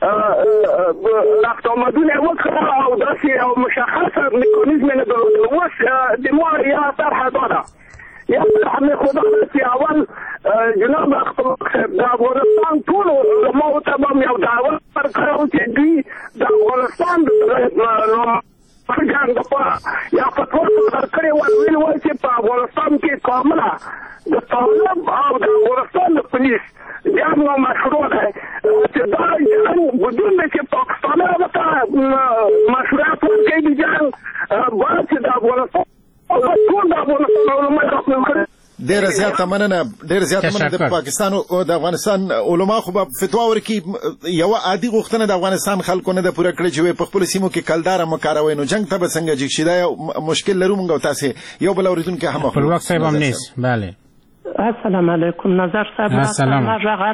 رفت آمدونه یې وکړه او داسې یو مشخصه میکانیزم یې نه درلوده. اوس د ما یا طرحه دا ده، یا طرحه مې خو دا ده چې اول جناب خپلواک صاحب د افغانستان ټولو علماو ته به م یو دعوت ورکړی چې دوی د افغانستان د جنګ دپاره یا فتوا صدر کړې وای، ویلي وای چې په افغانستان کې کامله د طالب او د افغانستان د پولیس جنګ او مشروع دی، چې دا جنګ بدون دی چې پاکستانیانو ورته مشروعیت ورکوي د جنګ، باید چې د افغانستان ټول د افغانستان علما راپورته کړي. ډیره زیاته مننه، ډیره زیاته مننه. د پاکستان او د افغانستان علما خو به فتوا ورکړي. یوه عادي غوښتنه د افغانستان خلکو نه ده پوره کړې چې په خپلو سیمو کې کلداره مه کاروئ، نو جنګ ته به څنګه جګ شي؟ دا یو مشکل لرو موږ او تاسې. یو بل اورېدونکی هم خپلواک صاحب هم نیست. بله السلام علیکم. نظر صاحب السلام.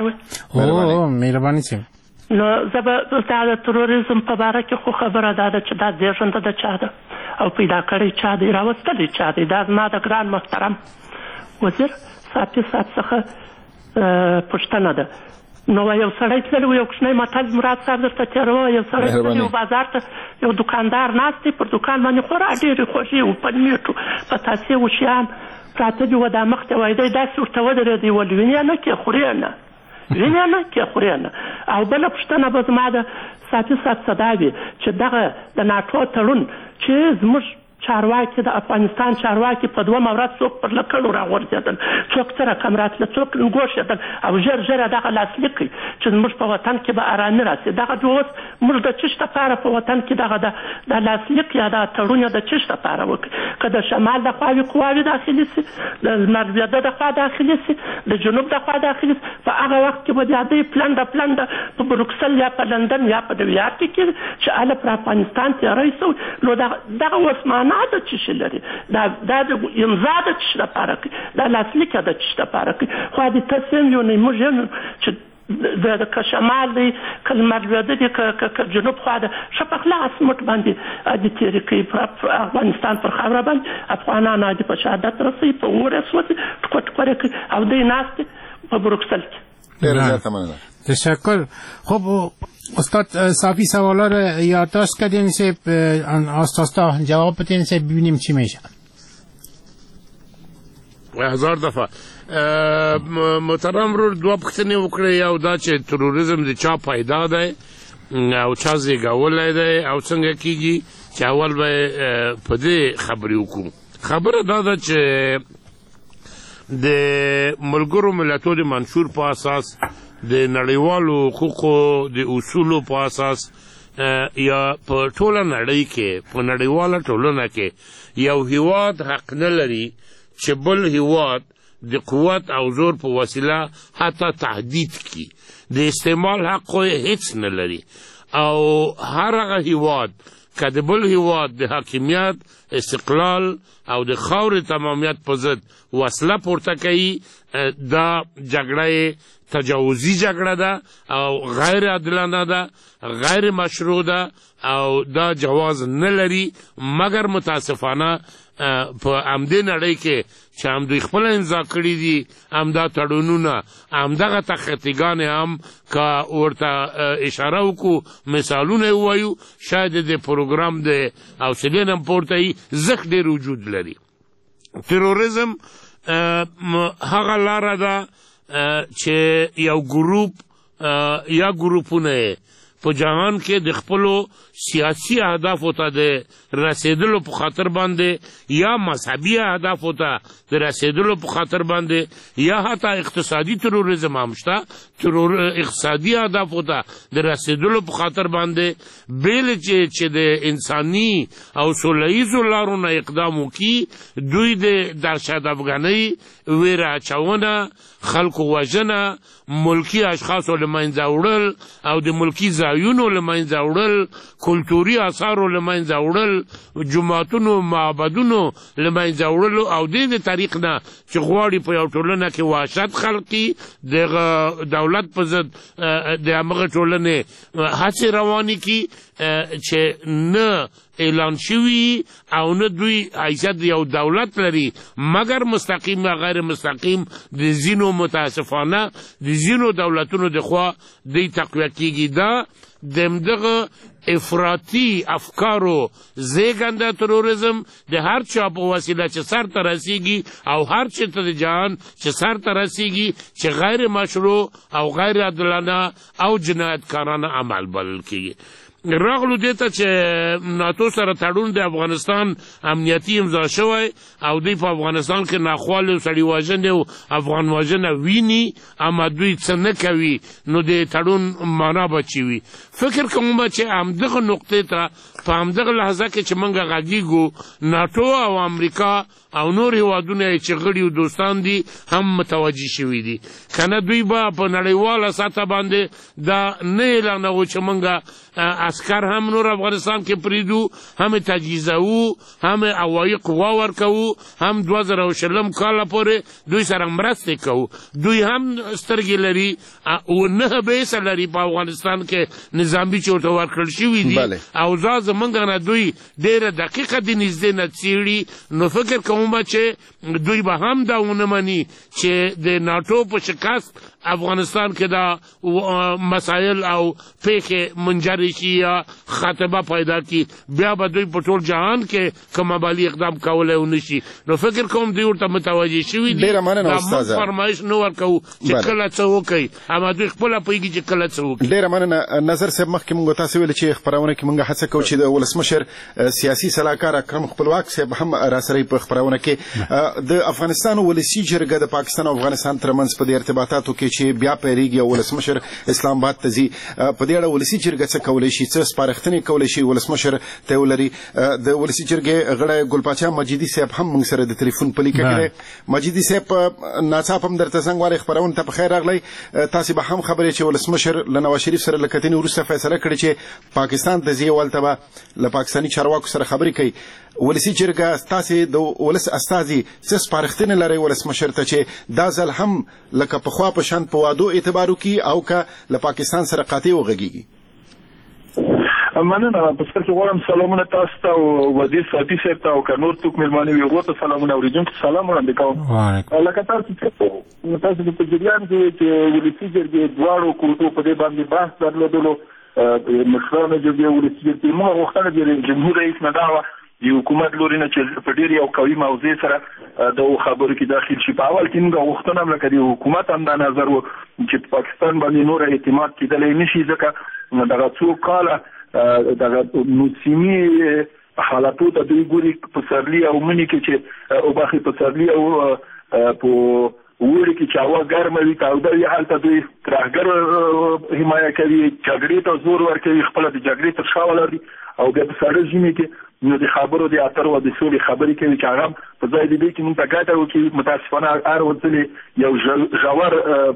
او مهرباني صاحب. نو زه به دلته د تروریزم په باره کې خو خبره دا ده چې دا زېږنده د چا ده او پیدا کړی چا دی، راوستلی چا دی. دا زما د ګران محترم وزیر صافي صاحب څخه پوښتنه ده. نو یو سړی تللی و، یو کوچنی متل مراد صاحب درته تېروه، یو سړی تللی و بازار ته، یو دوکاندار ناست دی، پر دوکان باندې خورا ډېرې خوږې و، په میټو په تاسې و شیان پراته دي و، دا مخ ته وایي دی داسې ورته ودرېدی، ول وینې نه کې خورې نه وینې نه کې خورې نه. او بله پوښتنه به زما د صافي صاحب څه دا وي چې دغه د ناټو تړون چې زموږ چارواکي د افغانستان چارواکي په دوه ورځ څوک پر لکړو راغورځېدل، څوک څه رقم راتله، څوک ګوښېدل او ژر ژره دغه لاسلیک کړي چې زموږ په وطن کې به ارامي راسي. دغه اوس موږ د څه شي لپاره په وطن کې دغه د لاسلیک یا د تړون یا د څه شي لپاره وکړي؟ که د شمال د خواوې قواوې داخلي سي، د لمر لوېده د خوا داخلي سي، د جنوب د خوا داخلي سي، په هغه وخت کې به بیا دوی پلنډه پلنډه په بروکسل یا په لندن یا په نیویارک کې کېږي چې هله پر افغانستان تېری سوی. نو دغه اوس معنا د څه شي لري؟ دا د امضا د څه شي لپاره کوي؟ دا لاسلیک د څه شي لپاره کوي؟ خو د تصمیم یو نه موږ یم چې د که شمال دی که لمر لوېده دی که جنوب خوا ده ښه په خلاص مټ باندې د تېرې کوي په افغانستان پر خاوره باندې افغانان عادي په شهادت رسوي، په عمر یې سوځي، ټکوه ټکوه یې کوي او دی ناست دی په بروکسل کې. ډېره زیاته مننه. تشکر. خب استاد صافی سوالا رو یادداشت کردین سه آستاستا جواب بدین سه ببینیم چی میشه. هزار دفعه محترم رو دوه پوښتنې وکړې، یو دا چې تروریزم د چا پیدا دی او چا زیږولی دی او څنګه کیږي، چې اول به په دې خبرې وکړو. خبره دا ده چې د ملګرو ملتونو د منشور په اساس د نړیوالو حقوقو د اصولو په اساس یا په ټوله نړۍ کې په نړیواله ټولنه کې یو هیواد حق نه لري چې بل هیواد د قوت او زور په وسیله حتی تهدید کی. د استعمال حق هیڅ نه لري او هر هغه هیواد که د بل هیواد د حاکمیت، استقلال او د خاورې تمامیت په ضد وسله پورته کوي، دا جګړه تجاوزی جګړه ده او غیر عادلانه ده، غیر مشروع ده او دا جواز نه لري. مګر متاسفانه په همدې نړۍ کې چې هم دوی خپله امضا کړي دي همدا تړونونه، همدغه تخطیګانې هم که ورته اشاره وکړو، مثالونه یې ووایو، شاید د پروګرام د حوصلې نه هم پورته وي، زښت ډېر وجود لري. تروریزم هغه لاره ده چې یو ګروپ یا ګروپونه په جهان کې د خپلو سیاسي اهدافو ته د رسیدلو په خاطر باندې یا مذهبي اهدافو ته د رسیدلو په خاطر باندې یا حتی اقتصادي تروریزم هم شته، اقتصادي اهدافو ته د رسیدلو په خاطر باندې بیل چې چې د انساني او سوله ییزو لارو نه اقدام وکړي، دوی د دهشت افغانۍ، ویره اچونه، خلکو وژنه، ملکی اشخاصو له منځه وړل او د ملکی ځایونو له منځه وړل، کلتوري اثارو له منځه وړل، جوماتونو معبدونو له منځه وړلو او د دې طریق نه چې غواړي په یو ټولنه کې وحشت خلقي، د دولت په ضد د همغه ټولنې هڅې روانې کړي چې نه اعلان شوي او نه دوی حیثیت یو دولت لري، مګر مستقیم یا غیر مستقیم د ځینو متاسفانه د ځینو دولتونو د خوا دوی تقویه کیږي. دا د همدغه افراطي افکارو زیږنده تروریزم د هر چا په وسیله چې سر ته رسیږي او هر چېرته د جهان چې سر ته رسیږي چې غیر مشروع او غیر عادلانه او جنایتکارانه عمل بلل کیږي. راغلو دیتا چې ناتو سره تړون د افغانستان امنیتی امضا شوی او دوی په افغانستان کې ناخوالې او سړي وژنې او افغان وژنه ویني، اما دوی څه نه کوي، نو د تړون معنا به چی وي؟ فکر کوم چې همدغه نقطې ته په همدغه لحظه کې چې موږ غږیږو، ناتو او امریکا او نور هیوادونه چې غړي او دوستان دي هم متوجه شوي دي، کنه دوی به په نړیواله سطح باندې دا نه اعلانوي چې موږ اسکر هم نور افغانستان کې پریدو، هم تجهیزوو، هم هوایي قوا ورکوو، هم دوه زره او شلم کاله پورې دوی سره مرستې کوو. دوی هم سترګې لري او نه بیسه لري په افغانستان کې نظامي چې ورته ورکړل شوي دي او دا زموږ نه دوی ډېره دقیقه د نږدې نه څېړي. نو فکر کوم چې دوی به هم دا ونه مني چې د ناټو په شکست افغانستان کې دا مسائل او پیښې منجرې شي یا خاتمه پیدا کی، بیا به دوی په ټول جهان کې کوم بالي اقدام کولی ونه شي. نو فکر کوم دوی ورته متوجه شوي دي. ډېره مننه استاده. موږ فرمایش نه ورکوو چې کله څه وکړي، اما دوی خپله پوهېږي چې کله څه وکړي. ډېره مننه. نظر صاحب، مخکې موږ تاسې ویل چې خپرونه کې موږ هڅه کوو چې د ولسمشر سیاسي سلاکار اکرم خپلواک صاحب هم راسره په خپرونه کې د افغانستان ولسي جرګه د پاکستان او افغانستان ترمنځ په دې ارتباطاتو کې چې بیا پیریږي او ولسمشر اسلام آباد ته ځي، په دې اړه ولسي جرګه څه کولی شي، څه سپارښتنې کولی شي ولسمشر ته ولري؟ د ولسي جرګې غړی ګلپاچا مجیدي صاحب هم موږ سره د تلیفون په لیکه کړی. مجیدي صاحب، ناڅاپه هم درته زنګ والی، خپرونې ته په خیر راغلی. تاسې به هم خبرې چې ولسمشر له نواز شریف سره له کتنې وروسته فیصله کړې چې پاکستان ته ځي، هلته به له پاکستاني چارواکو سره خبرې کوي. ولسي جرګه ستاسې د ولس استازي څه سپارښتنې لرئ ولسمشر ته چې دا ځل هم لکه پخوا په شان په وعدو اعتبار وکړي او که له پاکستان سره قاطع وغږیږي؟ مننه. په سر کې غواړم سلامونه تاسو ته او وزیر ساتي صاحب ته او که نور څوک مېلمانه وي هغو ته سلامونه اورېدونکو ته سلام وړاندې کوم. لکه تاسو چې تاسو په جریان کې چې ولسي جرګې دواړو کوټو په دې باندې بحث درلودلو، مشرانو جرګې ولسي جرګې موږ غوښتنه د جمهور رئیس نه دا وه د حکومت لوري نه چې په ډېر یو قوي موضوع سره د خبرو کې داخل شي. په اول کې موږ غوښتنه هم لکه د حکومت هم دا نظر و چې په پاکستان باندې نور اعتماد کېدلی نه شي، ځکه دغه څو کاله دغه موسمي حالاتو ته دوی ګوري، په پسرلي او مني کې چې اوباخي پسرلي او په وړي کې چې هوا ګرمه وي تاوده وي، هلته دوی ترهګر حمایه کوي، جګړې ته زور ورکوي، خپله د جګړې تر شا ولاړ او بیا په ساړه ژمي کې نو د خبرو د اترو او د سولې خبرې کوي چې هغه په ځای د دې چې موږ ته ګټه وکړي. متاسفانه هر ورځلې یو ژور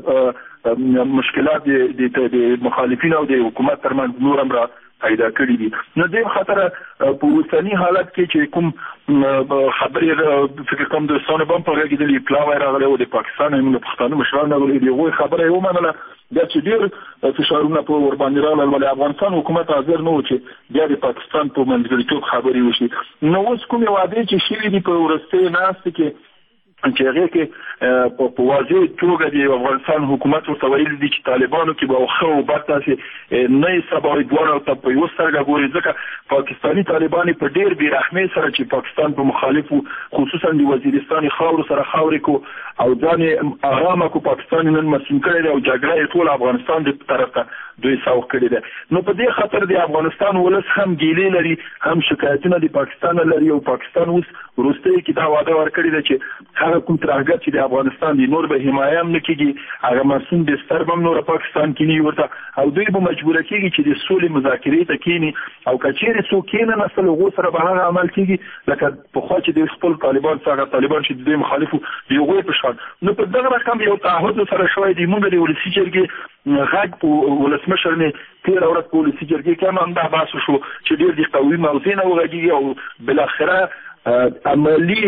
مشکلات د مخالفینو او د حکومت ترمنځ نور هم را پیدا کړي دي. نو دې خاطر په اوسني حالت کې چې کوم خبرې فکر کوم دوستانو به هم په غږېدلي اطلاع وایي راغلی و د پاکستان هم د پښتانه مشران راغلي دي، هغوی خبره یې ومنله. بیا چې ډېر فشارونه په ورباندې راغلل، ولې افغانستان حکومت حاضر نه و چې بیا د پاکستان په منځګړیتوب خبرې وشي. نو اوس کومې وعدې چې شوي دي په وروستۍ ناستې کې چې هغه کې په واضح توګه د افغانستان حکومت ورته ویلي دي چې طالبانو کې به خو بعد تاسو نه سبا دوه ته په یو سترګه ګوري ځکه پاکستاني طالبان په ډیر بې رحمۍ سره چې پاکستان په مخالفو خصوصا د وزیرستان خاور سره خاورې کو او ځان آرامه کو پاکستان نن مسیم کړی او جګړه ټول افغانستان د طرف ته دوی ساو کړی ده نو په دې خاطر د افغانستان ولس هم ګیلې لري هم شکایتونه د پاکستان لري او پاکستان اوس وروسته کې دا وعده ورکړی ده چې هغه کوم ترهګر چې د افغانستان د نور به حمایه هم نه کیږي هغه مسون د ستربم نور پاکستان کې نه ورته او دوی به مجبور کیږي چې د سولې مذاکرې ته کینی او کچېرې څوک کینه نسل غو سره به هغه عمل کیږي لکه په خو چې د خپل طالبان څنګه طالبان چې د مخالفو دی غوي په شان نو په دغه رقم یو تعهد سره شوی دی موږ د ولسی جرګې غږ په ولسمشر نه تیر اورات په ولسی جرګې کې هم دا بحث شو چې ډېر د قوي موضوع نه وغږیږي او بل اخره عملی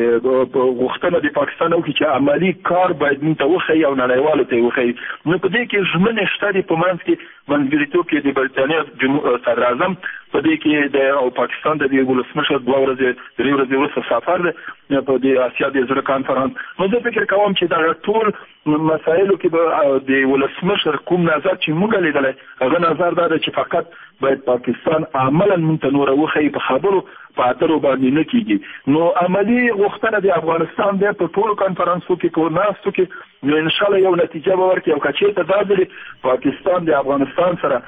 غوښتنه د پاکستان او چې عملی کار باید موږ ته وخی او نړیوالو ته وخی نو په دې کې ژمنه شته د په منځ کې منځګړیتوب کې د برتانیا صدر اعظم په دې کې د پاکستان د ولسمشر دوه ورځې درې ورځې وروسته سفر دی په د آسیا د زړه کانفرنس نو زه فکر کوم چې دا ټول مسایلو کې به د ولسمشر کوم نظر چې موږ لیدلی هغه نظر دا دی چې فقط باید پاکستان عملا موږ ته نور وخی په خبرو په اترو باندې نه کیږي نو عملی غوښتنه د افغانستان د په ټولو کانفرنسو کې کو ناستو کې نو ان شاء الله یو نتیجه به ورکړي او کچې ته دا دی پاکستان د افغانستان سره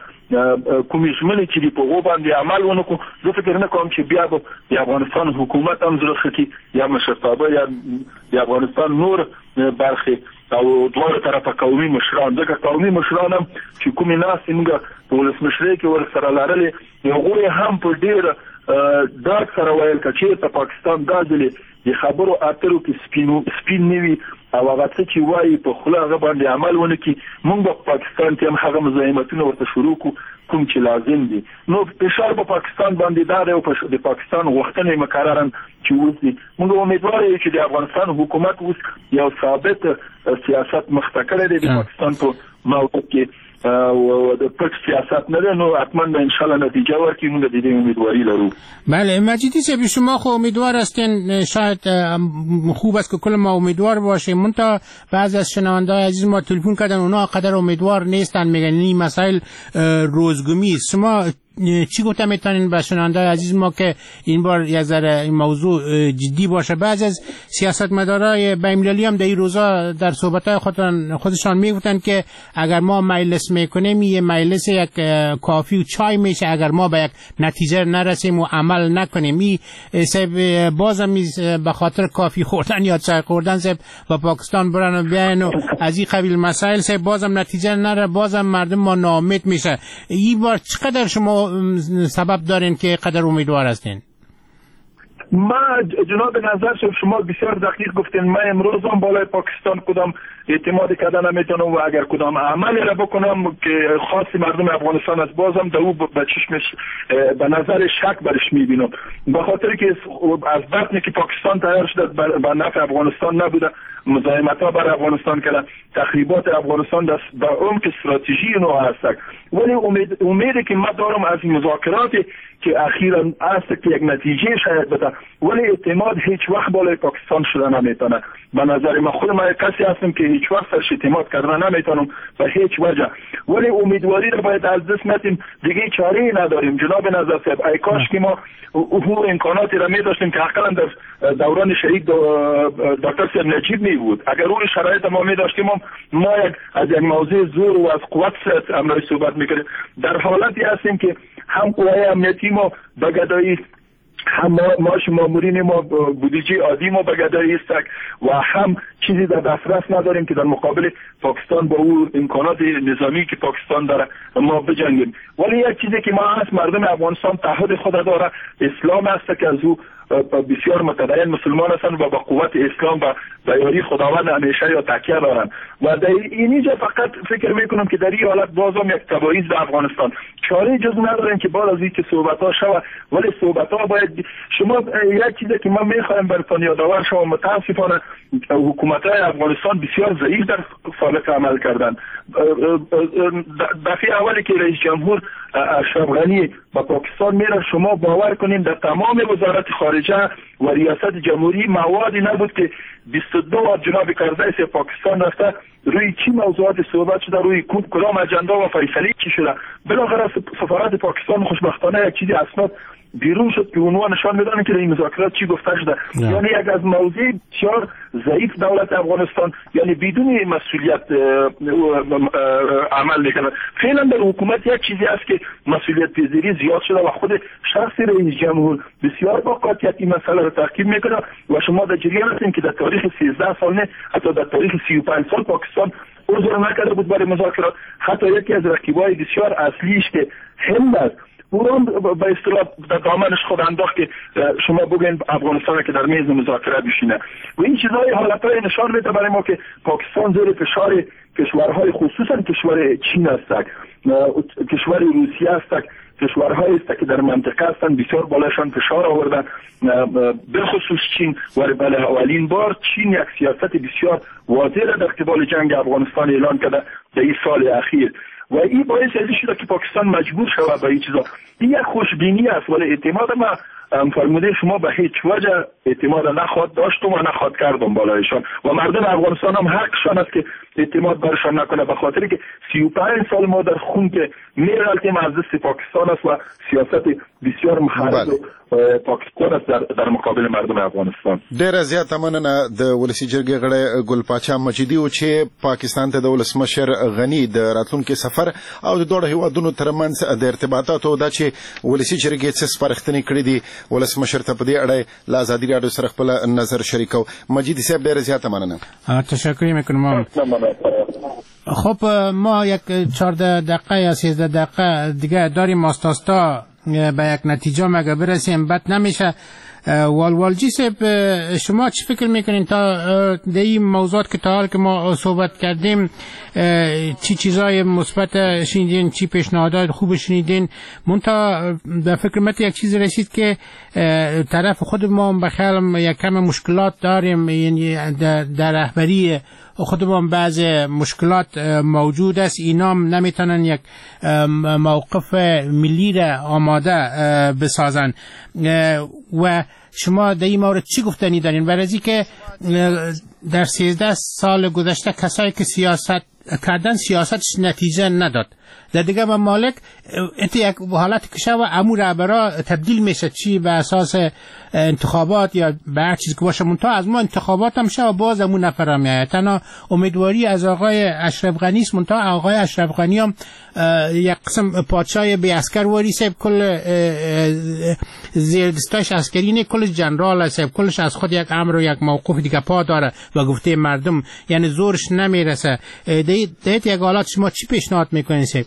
کومې ژمنې چې په غو باندې عمل ونکړو زه فکر نه کوم چې بیا به د افغانستان حکومت هم زړه ښه کړي یا مشرتابه یا د افغانستان نور برخې او دواړو طرفه قومي مشران ځکه قومي مشران هم چې کومې ناستې موږ په ولسمشرۍ کې ورسره لرلې هغوی هم په ډېره ډاډ سره ویل که چېرته پاکستان دا ځلې د خبرو اترو کې سپین نه وي او هغه څه چې وایي په خوله هغه باندې عمل ونه کړي موږ به په پاکستان کې هم هغه مزاحمتونه ورته شروع کړو کوم چې لازم دي نو فشار په پاکستان باندې دا دی او د پاکستان غوښتنې مکررا چې اوس دي موږ امیدوار یو چې د افغانستان حکومت اوس یو ثابت سیاست مخته کړی دی د پاکستان په موقف کې او د پټ سیاست نه ده نو حتما ان شاء الله نتیجه ورکړي موږ د دې امیدواری لرو. بله مجیدی صاحب شما خب امیدوار هستین شاید خوب است که کل ما امیدوار باشیم منتها بعضی از شنونده‌های عزیز ما تلفن کردن اونا قدر امیدوار نیستن میگن این مسائل روزگمی شما چی گفته میتونین به شنونده‌های عزیز ما که این بار یک ذره این موضوع جدی باشه بعضی از سیاستمدارای بین‌المللی هم در این روزا در صحبت‌های خودشان خودشان میگفتن که اگر ما مجلس میکنیم یه مجلس یک کافی و چای میشه اگر ما به یک نتیجه نرسیم و عمل نکنیم این سب بازم به خاطر کافی خوردن یا چای خوردن سب با پاکستان برن و بیان و از این قبیل مسائل سب بازم نتیجه نره بازم مردم ما ناامید میشه این بار چقدر شما سبب دارین که قدر امیدوار هستین؟ ما جناب نظر شما بسیار دقیق گفتین من امروز هم بالای پاکستان کدام اعتماد کردن نمیتونم و اگر کدام عملی را بکنم که خاصی مردم افغانستان از بازم دو به چشمش به نظر شک برش میبینم به خاطر که از بطنی که پاکستان تیار شده به نفع افغانستان نبوده مزاحمت ها بر افغانستان کردن تخریبات افغانستان دست به عمق استراتژی نو هست ولی امید امیدی که من دارم از مذاکرات که اخیرا است که یک نتیجه شاید بده ولی اعتماد هیچ وقت بالای پاکستان شده نمیتونه به نظر من خود من کسی هستم که هیچ وقت سرش اعتماد کردن نمیتونم به هیچ وجه ولی امیدواری رو باید از دست ندیم دیگه چاره‌ای نداریم جناب نظر صاحب ای کاش که ما او امکاناتی را می داشتیم که حقا در دوران شهید دکتر صاحب نجیب می بود اگر اون شرایط ما می داشتیم ما یک از یک موضوع زور و از قوت امروز صحبت میکنیم در حالتی هستیم که هم قوای امنیتی ما بگدایی هم ماش مامورین ما بودجه عادی ما بگدایی است و هم چیزی در دسترس نداریم که در مقابل پاکستان با او امکانات نظامی که پاکستان داره ما بجنگیم ولی یک چیزی که ما هست مردم افغانستان تعهد خود داره اسلام است که از او بسیار متدین مسلمان هستند و با قوت اسلام و به یاری خداوند همیشه یا تکیه دارن و در اینجا فقط فکر میکنم که در این حالت بازم یک تبعیض به افغانستان چاره جز ندارن که بعد از اینکه صحبت ها شود، ولی صحبت ها باید شما یک چیزی که من میخوایم براتون یادآور شوم، متاسفانه حکومت های افغانستان بسیار ضعیف در سابق عمل کردن. دفعه اولی که رئیس جمهور اشرف غنی با پاکستان میره، شما باور کنین در تمام وزارت خارجه و ریاست جمهوری موادی نبود که بیست و دو جناب کرزی پاکستان رفته روی چی موضوعات صحبت شده، روی کدام اجندا و فیصله چی شده. بالاخره سفارت پاکستان خوشبختانه یک چیزی اسناد بیرون شد که اونها نشان میدن که این مذاکرات چی گفته شده. یعنی یک از موضوع بسیار ضعیف دولت افغانستان، یعنی بدون مسئولیت عمل میکنه. فعلا در حکومت یک چیزی است که مسئولیت پذیری زیاد شده و خود شخص رئیس جمهور بسیار با قاطعیت این مسئله رو تعقیب میکنه و شما در جریان هستین که در تاریخ سیزده سال نه، حتی در تاریخ سی و پنج سال پاکستان عذر نکرده بود برای مذاکرات. حتی یکی از رقیبای بسیار اصلیش که هند است، اون به اصطلاح در دامنش خود انداخت که شما بگین افغانستان که در میز مذاکره بشینه و این چیزهای حالتهای نشان میده برای ما که پاکستان زیر فشار کشورهای خصوصا کشور چین است، کشور روسیه است، کشورهایی است که در منطقه هستند بسیار بالاشان فشار آوردن، به خصوص چین. و بله اولین بار چین یک سیاست بسیار واضح در قبال جنگ افغانستان اعلان کرده در این سال اخیر و این باعث شده که پاکستان مجبور شود به این چیزا. این یک خوشبینی است، ولی اعتماد ما فرموده شما به هیچ وجه اعتماد نخواد داشتم و نخواد کردم بالایشان و مردم افغانستان هم حقشان است که اعتماد برشان نکنه، به خاطر که سی و پنج سال ما در خون که میرالتیم از دست پاکستان است و سیاست بسیار مخالف پاکستان است در, در مقابل مردم افغانستان. ډیر زیات مننه د ولسی جرګې غړی ګل پاچا مجیدي او چې پاکستان ته د ولسمشر غنی د راتلونکي سفر او د دوه هیوادونو ترمنځ د ارتباطاتو د چې ولسی جرګې څه سپارښتنې کړې دي ولسمشر ته په دې اړه له ازادي راډیو سره خپل نظر شریکو. مجیدی صاحب ډیر زیات مننه. تشکر میکنم. خب ما یک چهارده دقیقه یا سیزده دقیقه دیگه داریم ماستاستا به یک نتیجه مگه برسیم بد نمیشه. والوالجی صاحب شما چی فکر میکنین تا در این موضوعات که تا حال که ما صحبت کردیم چی چیزای مثبت شنیدین، چی پیشنهادات خوب شنیدین؟ منتها به فکر من یک چیز رسید که طرف خود ما بخیال یک کم مشکلات داریم، یعنی در رهبری خودمون بعض مشکلات موجود است، اینام نمیتونن یک موقف ملی را آماده بسازن. و شما در این مورد چی گفتنی دارین؟ برای که در سیزده سال گذشته کسایی که سیاست کردن سیاستش نتیجه نداد، در دیگه ممالک ات یک حالت کشه و امور رهبرا تبدیل میشه چی به اساس انتخابات یا به هر چیزی که باشه، منتها از ما انتخابات هم شه و باز امون نفر میاد. تنها امیدواری از آقای اشرف غنی است، منتها آقای اشرف غنی هم یک قسم پادشاه بی عسکر واریسه، کل زیردستاش عسکری نه، کل جنرال است، کلش از خود یک امر و یک موقف دیگه پا داره و گفته مردم، یعنی زورش نمیرسه. دیت یک حالات شما چی پیشنهاد میکنین سیب؟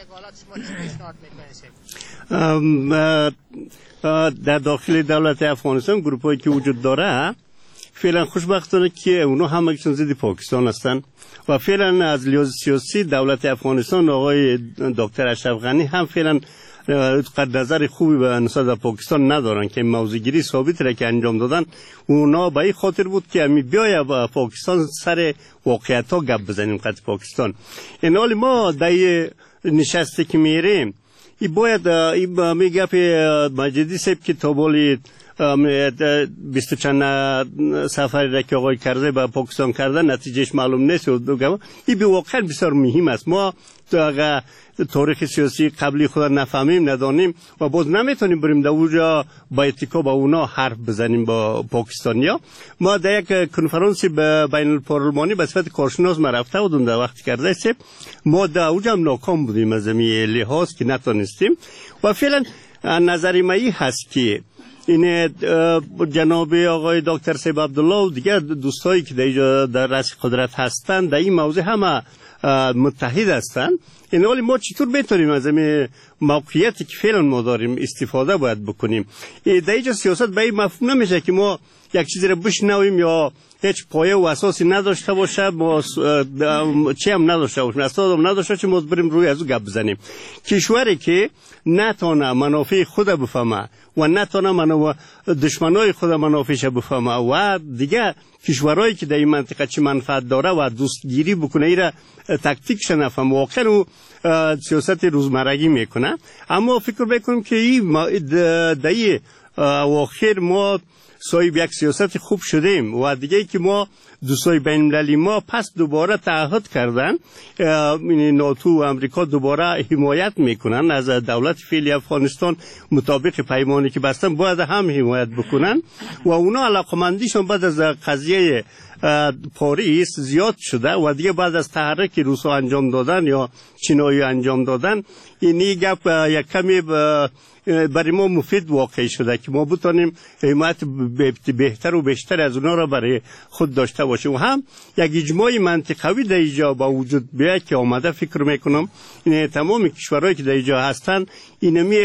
در داخل دولت افغانستان گروپایی که وجود داره فعلا خوشبختانه که اونا همکشون ضد پاکستان هستن و فعلا از لحاظ سیاسی دولت افغانستان آقای دکتر اشرف غنی هم فعلا قد نظر خوبی به نسبت پاکستان ندارن که موضوع گیری ثابت را که انجام دادن اونا به این خاطر بود که همی بیاید با پاکستان سر واقعیت ها گپ بزنیم قد پاکستان. این حال ما در نشسته که میریم ای باید ای میگه مجیدی صاحب که تابالی بیست چند سفری را که آقای کرزی به پاکستان کردن نتیجهش معلوم نیست و دو ای به واقع بسیار مهم است. ما اگر تاریخ سیاسی قبلی خود نفهمیم ندانیم و باز نمیتونیم بریم در اونجا با اتکا با اونا حرف بزنیم با پاکستانیا. ما در یک کنفرانسی بین الپارلمانی به صفت کارشناس ما رفته بودیم در وقت کرده سه ما در اونجا هم ناکام بودیم از این لحاظ که نتونستیم و فعلا نظری مایی هست که این جناب آقای دکتر سیب عبدالله و دیگر دوستایی که در رأس قدرت هستند در این موضوع همه متحد هستند. این ولی ما چطور بتونیم از این موقعیتی که فعلا ما داریم استفاده باید بکنیم؟ در اینجا سیاست به این مفهوم نمیشه که ما یک چیزی رو بشنویم یا هیچ پایه و اساسی نداشته باشه، ما چی هم نداشته باشیم، اساس هم نداشته که ما بریم روی از او گپ بزنیم. کشوری که نتونه منافع خود بفهمه و نتونه منو دشمنای خود منافعش بفهمه و دیگه کشورهایی که در این منطقه چه منفعت داره و دوستگیری بکنه ایره تکتیکش نفهم، واقعا او سیاست روزمرگی میکنه. اما فکر بکنیم که این در این اواخر ما صاحب یک سیاست خوب شدیم و دیگه ای که ما دوستای بین المللی ما پس دوباره تعهد کردن، ناتو و امریکا دوباره حمایت میکنن از دولت فعلی افغانستان مطابق پیمانی که بستن، باید هم حمایت بکنن و اونا علاقمندیشون بعد از قضیه پاریس زیاد شده و دیگه بعد از تحرک روسا انجام دادن یا چینایی انجام دادن، اینی گپ یک کمی برای ما مفید واقع شده که ما بتونیم حمایت بهتر و بیشتر از اونا را برای خود داشته باشیم و هم یک اجماع منطقوی در اینجا با وجود بیاید که آمده. فکر میکنم این تمام کشورهایی که در اینجا هستن اینمی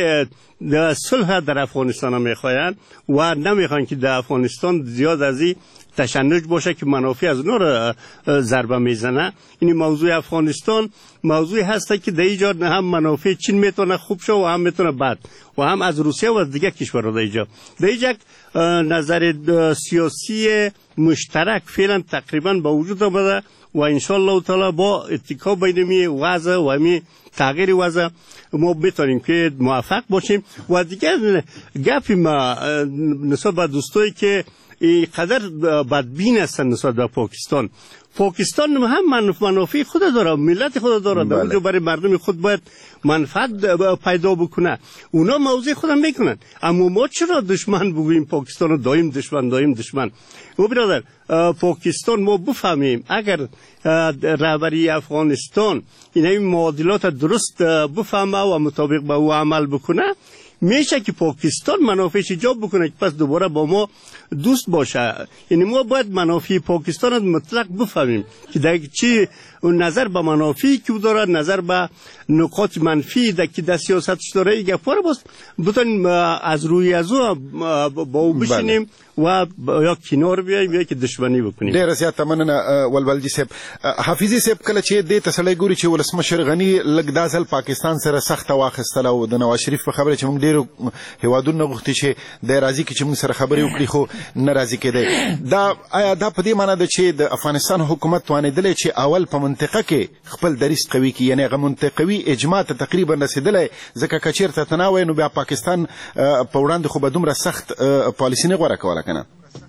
صلح در افغانستان میخواین و نمیخوان که در افغانستان زیاد از این تشنج باشه که منافع از اونها را ضربه میزنه. این موضوع افغانستان موضوعی هست که در اینجا هم منافع چین میتونه خوب شه و هم میتونه بد و هم از روسیه و دیگه کشورها در اینجا در اینجا نظر سیاسی مشترک فعلا تقریبا با وجود آمده و انشالله تعالی با اتکا بین می وضع و می تغییر وضع ما بتونیم که موفق باشیم. و دیگه گپی ما نسبت به دوستایی که قدر بدبین هستن نسبت به پاکستان، پاکستان هم منافع خود داره، ملت خود داره، در اونجا برای مردم خود باید منفعت پیدا بکنه. اونا موضوع خودم میکنن، اما ما چرا دشمن بگوییم پاکستان رو دایم دشمن دایم دشمن؟ و برادر پاکستان ما بفهمیم اگر رهبری افغانستان این معادلات درست بفهمه و مطابق با او عمل بکنه، میشه که پاکستان منافعش ایجاب بکنه که پس دوباره با ما دوست باشه. یعنی ما باید منافع پاکستان رو مطلق بفهمیم که در چی نظر به منافعی که داره، نظر به نکات منفی در که در سیاستش داره، این گپا رو باز بتونیم از روی از او با او بشینیم و یا کنار بیاییم یا که دشمنی بکنیم. ډیر زیات مننه ولولجی صاحب. حافظي صاحب کله چې دې تسلی ګوري چې ولسمشر غنی لږ دا ځل پاکستان سره سخته واخیستله او د نواز شریف په خبره چې موږ ډېرو هیوادونو غوښتي چې دی راځي کې چې موږ سره خبرې وکړي خو نه راځي کېدی. دا آیا دا په دې معنی ده چې د افغانستان حکومت توانېدلی چې اول په منطقه کې خپل دریځ قوي کړي، یعنې هغه منطقوي اجماع ته تقریبا رسېدلی؟ ځکه که چېرته ته نه وای نو بیا پاکستان په وړاندې خو به دومره سخت پالیسي نه غوره کوله که نه؟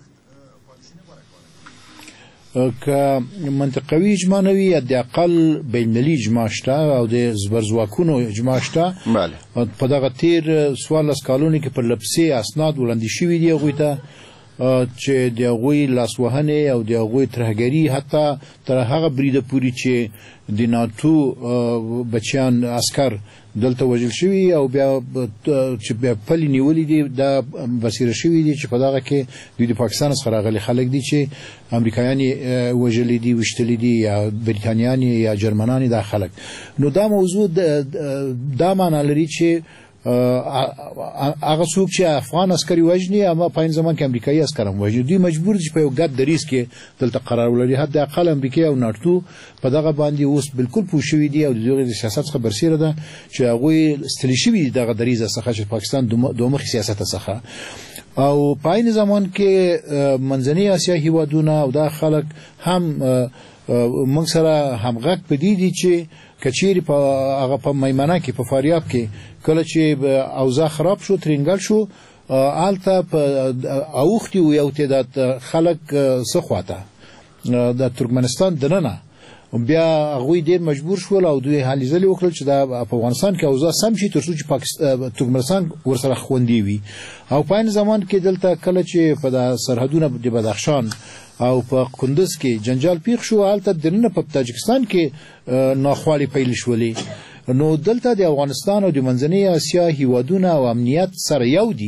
که منطقوي اجماع نه وي، حداقل بینالمللي اجماع شته او د زبرځواکونو اجماع شته. په دغه تیر څوارلس کالونو کې پرلپسې اسناد وړاندې شوي دي هغوی ته چې د هغوی لاسوهنې او د هغوی ترهګري حتی تر هغه بریده پورې چې د ناتو بچیان عسکر دلته وژل شوي او بیا چې بیا پلي نیولي دي دا بصیره شوي دي چې په دغه کې دوی د پاکستان څخه راغلي خلک دي چې امریکایان یې وژلي دي، ویشتلي دي، یا بریتانیان یا جرمنان دا خلک. نو دا موضوع دا معنی لري چې هغه څوک چې افغان عسکري وژني اما په این زمان کې امریکایي عسکر هم وژني، دوی مجبور دي چې په یو ګډ دریځ کې دلته قرار ولري. حداقل امریکا او ناتو په دغه باندې اوس بالکل پوه شوي دي او د دغې د سیاست څخه برسېره ده چې هغوی ستړي شوي دي دغه دریځ څخه چې پاکستان دومخي سیاست څخه. او په این زمان کې منځنۍ اسیا هیوادونه او دا خلک هم موږ سره همغږ په دې دي چې کچېرې په هغه په میمنه کې په فاریاب کې کله چې اوضاع خراب شو، ترینګل شو، هلته په اوښتي و یو تعداد خلک څه خواته د ترکمنستان دننه، بیا هغوی ډېر مجبور شول او دوی هلې ځلې وکړل چې دا په افغانستان کې اوضاع سم شي تر څو چې ترکمنستان ورسره خوندي وي. او په این زمان کې دلته کله چې په سرحدونه د بدخشان او په کندز کې جنجال پیښ شو، هلته دننه په تاجکستان کې ناخوالې پیل شولې. نو دلته د افغانستان او د منځنۍ اسیا هیوادونه او امنیت سره یو دي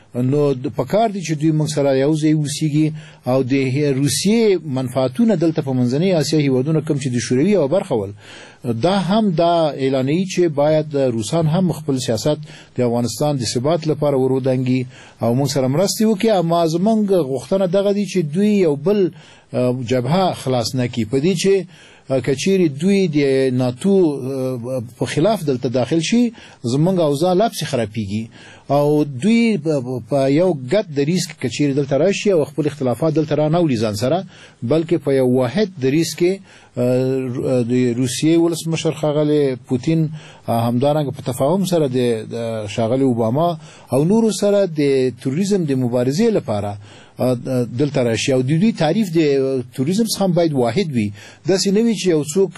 نو په کار دي چې دوی موږ سره یو ځای وسیږي او د روسیې منفعتونه دلته په منځنۍ اسیا هیوادونو کم چې د شوروي او برخه ول دا هم دا اعلانوي چې باید روسان هم خپل سیاست د افغانستان د ثبات لپاره ورودانګي او موږ سره مرستې وکړي. اما زمونږ غوښتنه دغه دي چې دوی یو بل جبهه خلاص نکړي په دې چې کچيري دوی د ناتو په خلاف دلته داخل شي زمونږ اوضاع لا پسې خرابېږي او دوی په یو ګډ دریځ کې کچيري دلته راشي او خپل اختلافات دلته را نه ولي ځان سره بلکې په یو واحد دریځ کې د روسیې ولسمشر ښاغلی پوتین همدارنګه په تفاهم سره د ښاغلي اوباما او نورو سره د توریزم د مبارزې لپاره دلته راشي او د دوی تعریف د توریزم څخه باید واحد وي. داسې نه وي چې یو څوک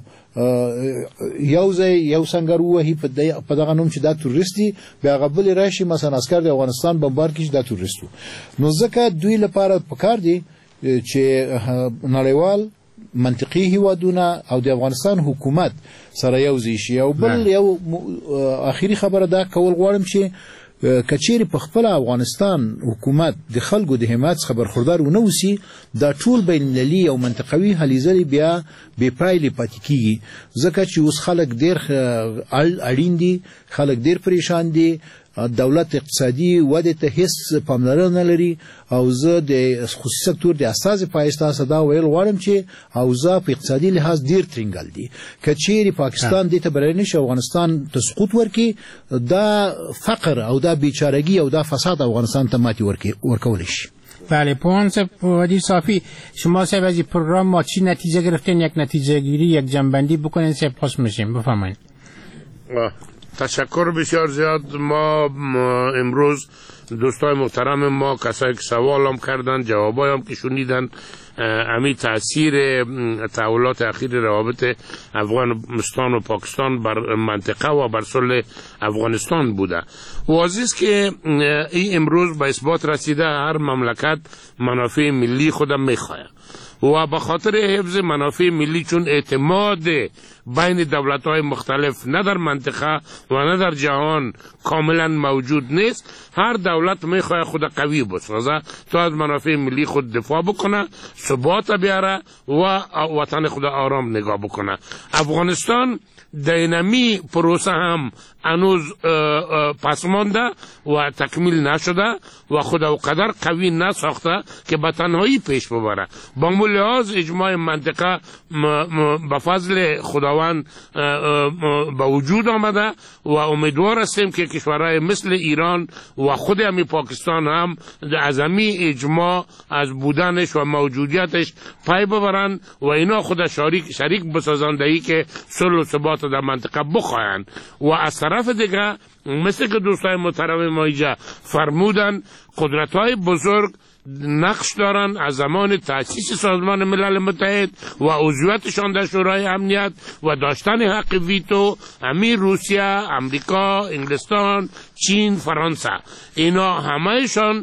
یو ځای یو سنگر وهي په دغه نوم چې دا تورست دي بیا هغه بل راشي مثلا عسکر د افغانستان بمبار کړي چې دا تورست نو ځکه دوی لپاره پکار دي چې نړیوال منطقي هیوادونه او د افغانستان حکومت سره یو ځای شي. او بل یو اخیری خبره دا کول غواړم چې کچيري په خپل افغانستان حکومت د خلکو د حمایت څخه برخوردار ونه وسی دا ټول بین المللي او منطقوي هلې ځلې بیا بې پایلې پاتې کیږي ځکه چې اوس خلک ډېر اړین دي خلک ډېر پریشان دي دولت اقتصادي وده ته هیڅ پاملرنه لري او زه د خصوصي سکتور د اساس پایسته صدا ویل غواړم چې اوضاع په اقتصادي لحاظ ډیر ترنګل دي کچيري پاکستان د ته برنه شو افغانستان تسقط ورکی دا فقر او دا بیچارگی او دا فساد افغانستان ته ماتي ورکی ورکول شي. بله پوهان وادی صافی شما صاحب از این پروگرام ما چی نتیجه گرفتین یک نتیجه گیری یک جنبندی بکنین سپاس میشیم بفرمایید. تشکر بسیار زیاد. ما امروز دوستای محترم ما کسایی که سوال هم کردن جوابای هم که شنیدن امی تاثیر تحولات اخیر روابط افغانستان و پاکستان بر منطقه و بر صلح افغانستان بوده. واضح است که این امروز به اثبات رسیده هر مملکت منافع ملی خودم میخواهد و به خاطر حفظ منافع ملی چون اعتماد بین دولت‌های مختلف نه در منطقه و نه در جهان کاملا موجود نیست هر دولت میخواد خود قوی بسازه تا از منافع ملی خود دفاع بکنه ثبات بیاره و وطن خود آرام نگاه بکنه. افغانستان دینامی پروسه هم هنوز پس مانده و تکمیل نشده و خدا و قدر قوی نساخته که به تنهایی پیش ببره. با لحاظ اجماع منطقه به فضل خداوند به وجود آمده و امیدوار هستیم که کشورهای مثل ایران و خود همی پاکستان هم از همی اجماع از بودنش و موجودیتش پای ببرند و اینا خود شریک شریک بسازندهی که صلح و ثبات در منطقه بخواهند. و از طرف دیگه مثل که دوستای محترم ما اینجا فرمودن قدرت‌های بزرگ نقش دارن از زمان تأسیس سازمان ملل متحد و عضویتشان در شورای امنیت و داشتن حق ویتو همین روسیه، امریکا، انگلستان، چین، فرانسه اینا همهشان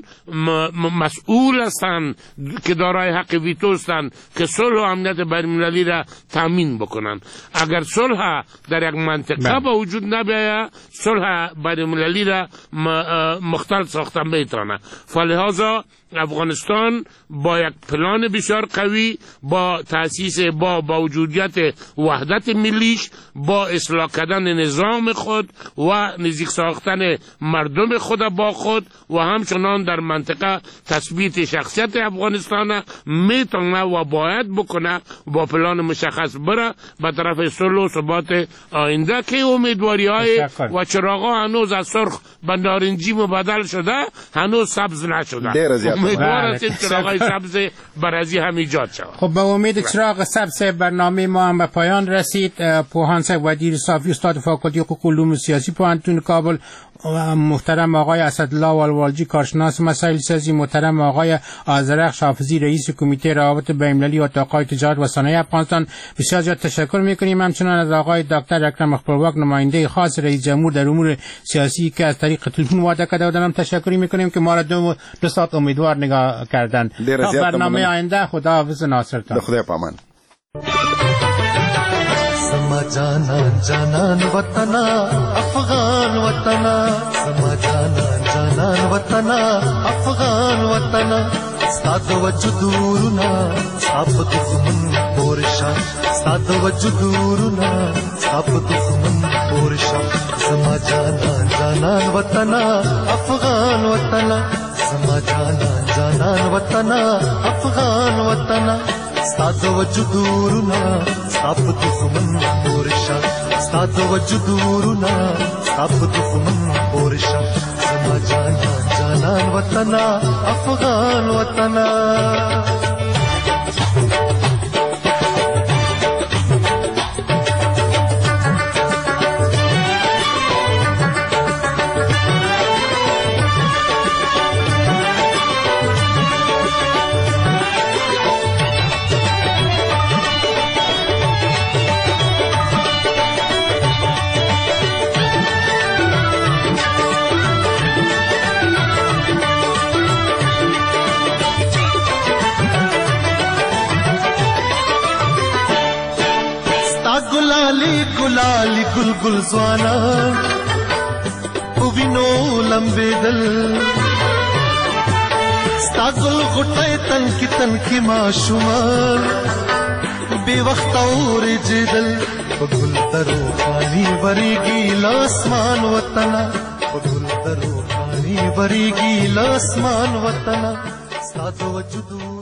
مسئول هستند که دارای حق ویتو هستند که صلح و امنیت بین‌المللی را تامین بکنند. اگر صلح در یک منطقه به وجود نبیاید صلح بین‌المللی را مختل ساخته میتونه. فلهذا افغانستان با یک پلان بسیار قوی با تأسیس با موجودیت وحدت ملیش با اصلاح کردن نظام خود و نزدیک ساختن مردم خود با خود و همچنان در منطقه تثبیت شخصیت افغانستان میتونه و باید بکنه با پلان مشخص بره به طرف صلح و ثبات آینده که امیدواری های و چراغا هنوز از سرخ به نارنجی مبدل شده هنوز سبز نشده. امیدوار هستیم چراغای سبز برازی هم ایجاد شود. خب به امید چراغ سبز برنامه ما هم به پایان رسید. پوهان صاحب ودیر صافی استاد فاکولته حقوق علوم سیاسی پوهنتون کابل، محترم آقای اسدالله والوالجی کارشناس مسائل سیاسی، محترم آقای آذرخش حافظی رئیس کمیته روابط بین‌المللی و اتاق‌های تجارت و صنایع افغانستان بسیار زیاد تشکر می‌کنیم. همچنان از آقای دکتر اکرم خپلواک نماینده خاص رئیس جمهور در امور سیاسی که از طریق تلفن وعده کرده بودند هم تشکر می‌کنیم که ما را دو, دو ساعت امیدوار نگاه کردند. تا برنامه آینده خداحافظ ناصرتان. خدا پامان. समा जानन जानन वतना अफगान वतना समा जानन जानन वतना अफगान वतना साद वजुदूरना साब दुश्मन पोरशा साद वजुदूरना साब दुश्मन पोरशा समा जानन जानन वतना अफगान वतना समा जानन जानन वतना अफगान वतना साद वजुदूरना साब दुश्मन पोरशा साद वजुदूरना साब दुश्मन पोरशा समा जानन जानन वतना अफगान वतना गुलाली गुलगुल ज़्वाना उविनो लंबे दल स्तागुल गुटे तन की तन की माशुमान बेवक्त और जिदल बगुल दरो पानी बरीगी लासमान वतना बगुल दरो पानी बरीगी लासमान वतना सादो वजुदू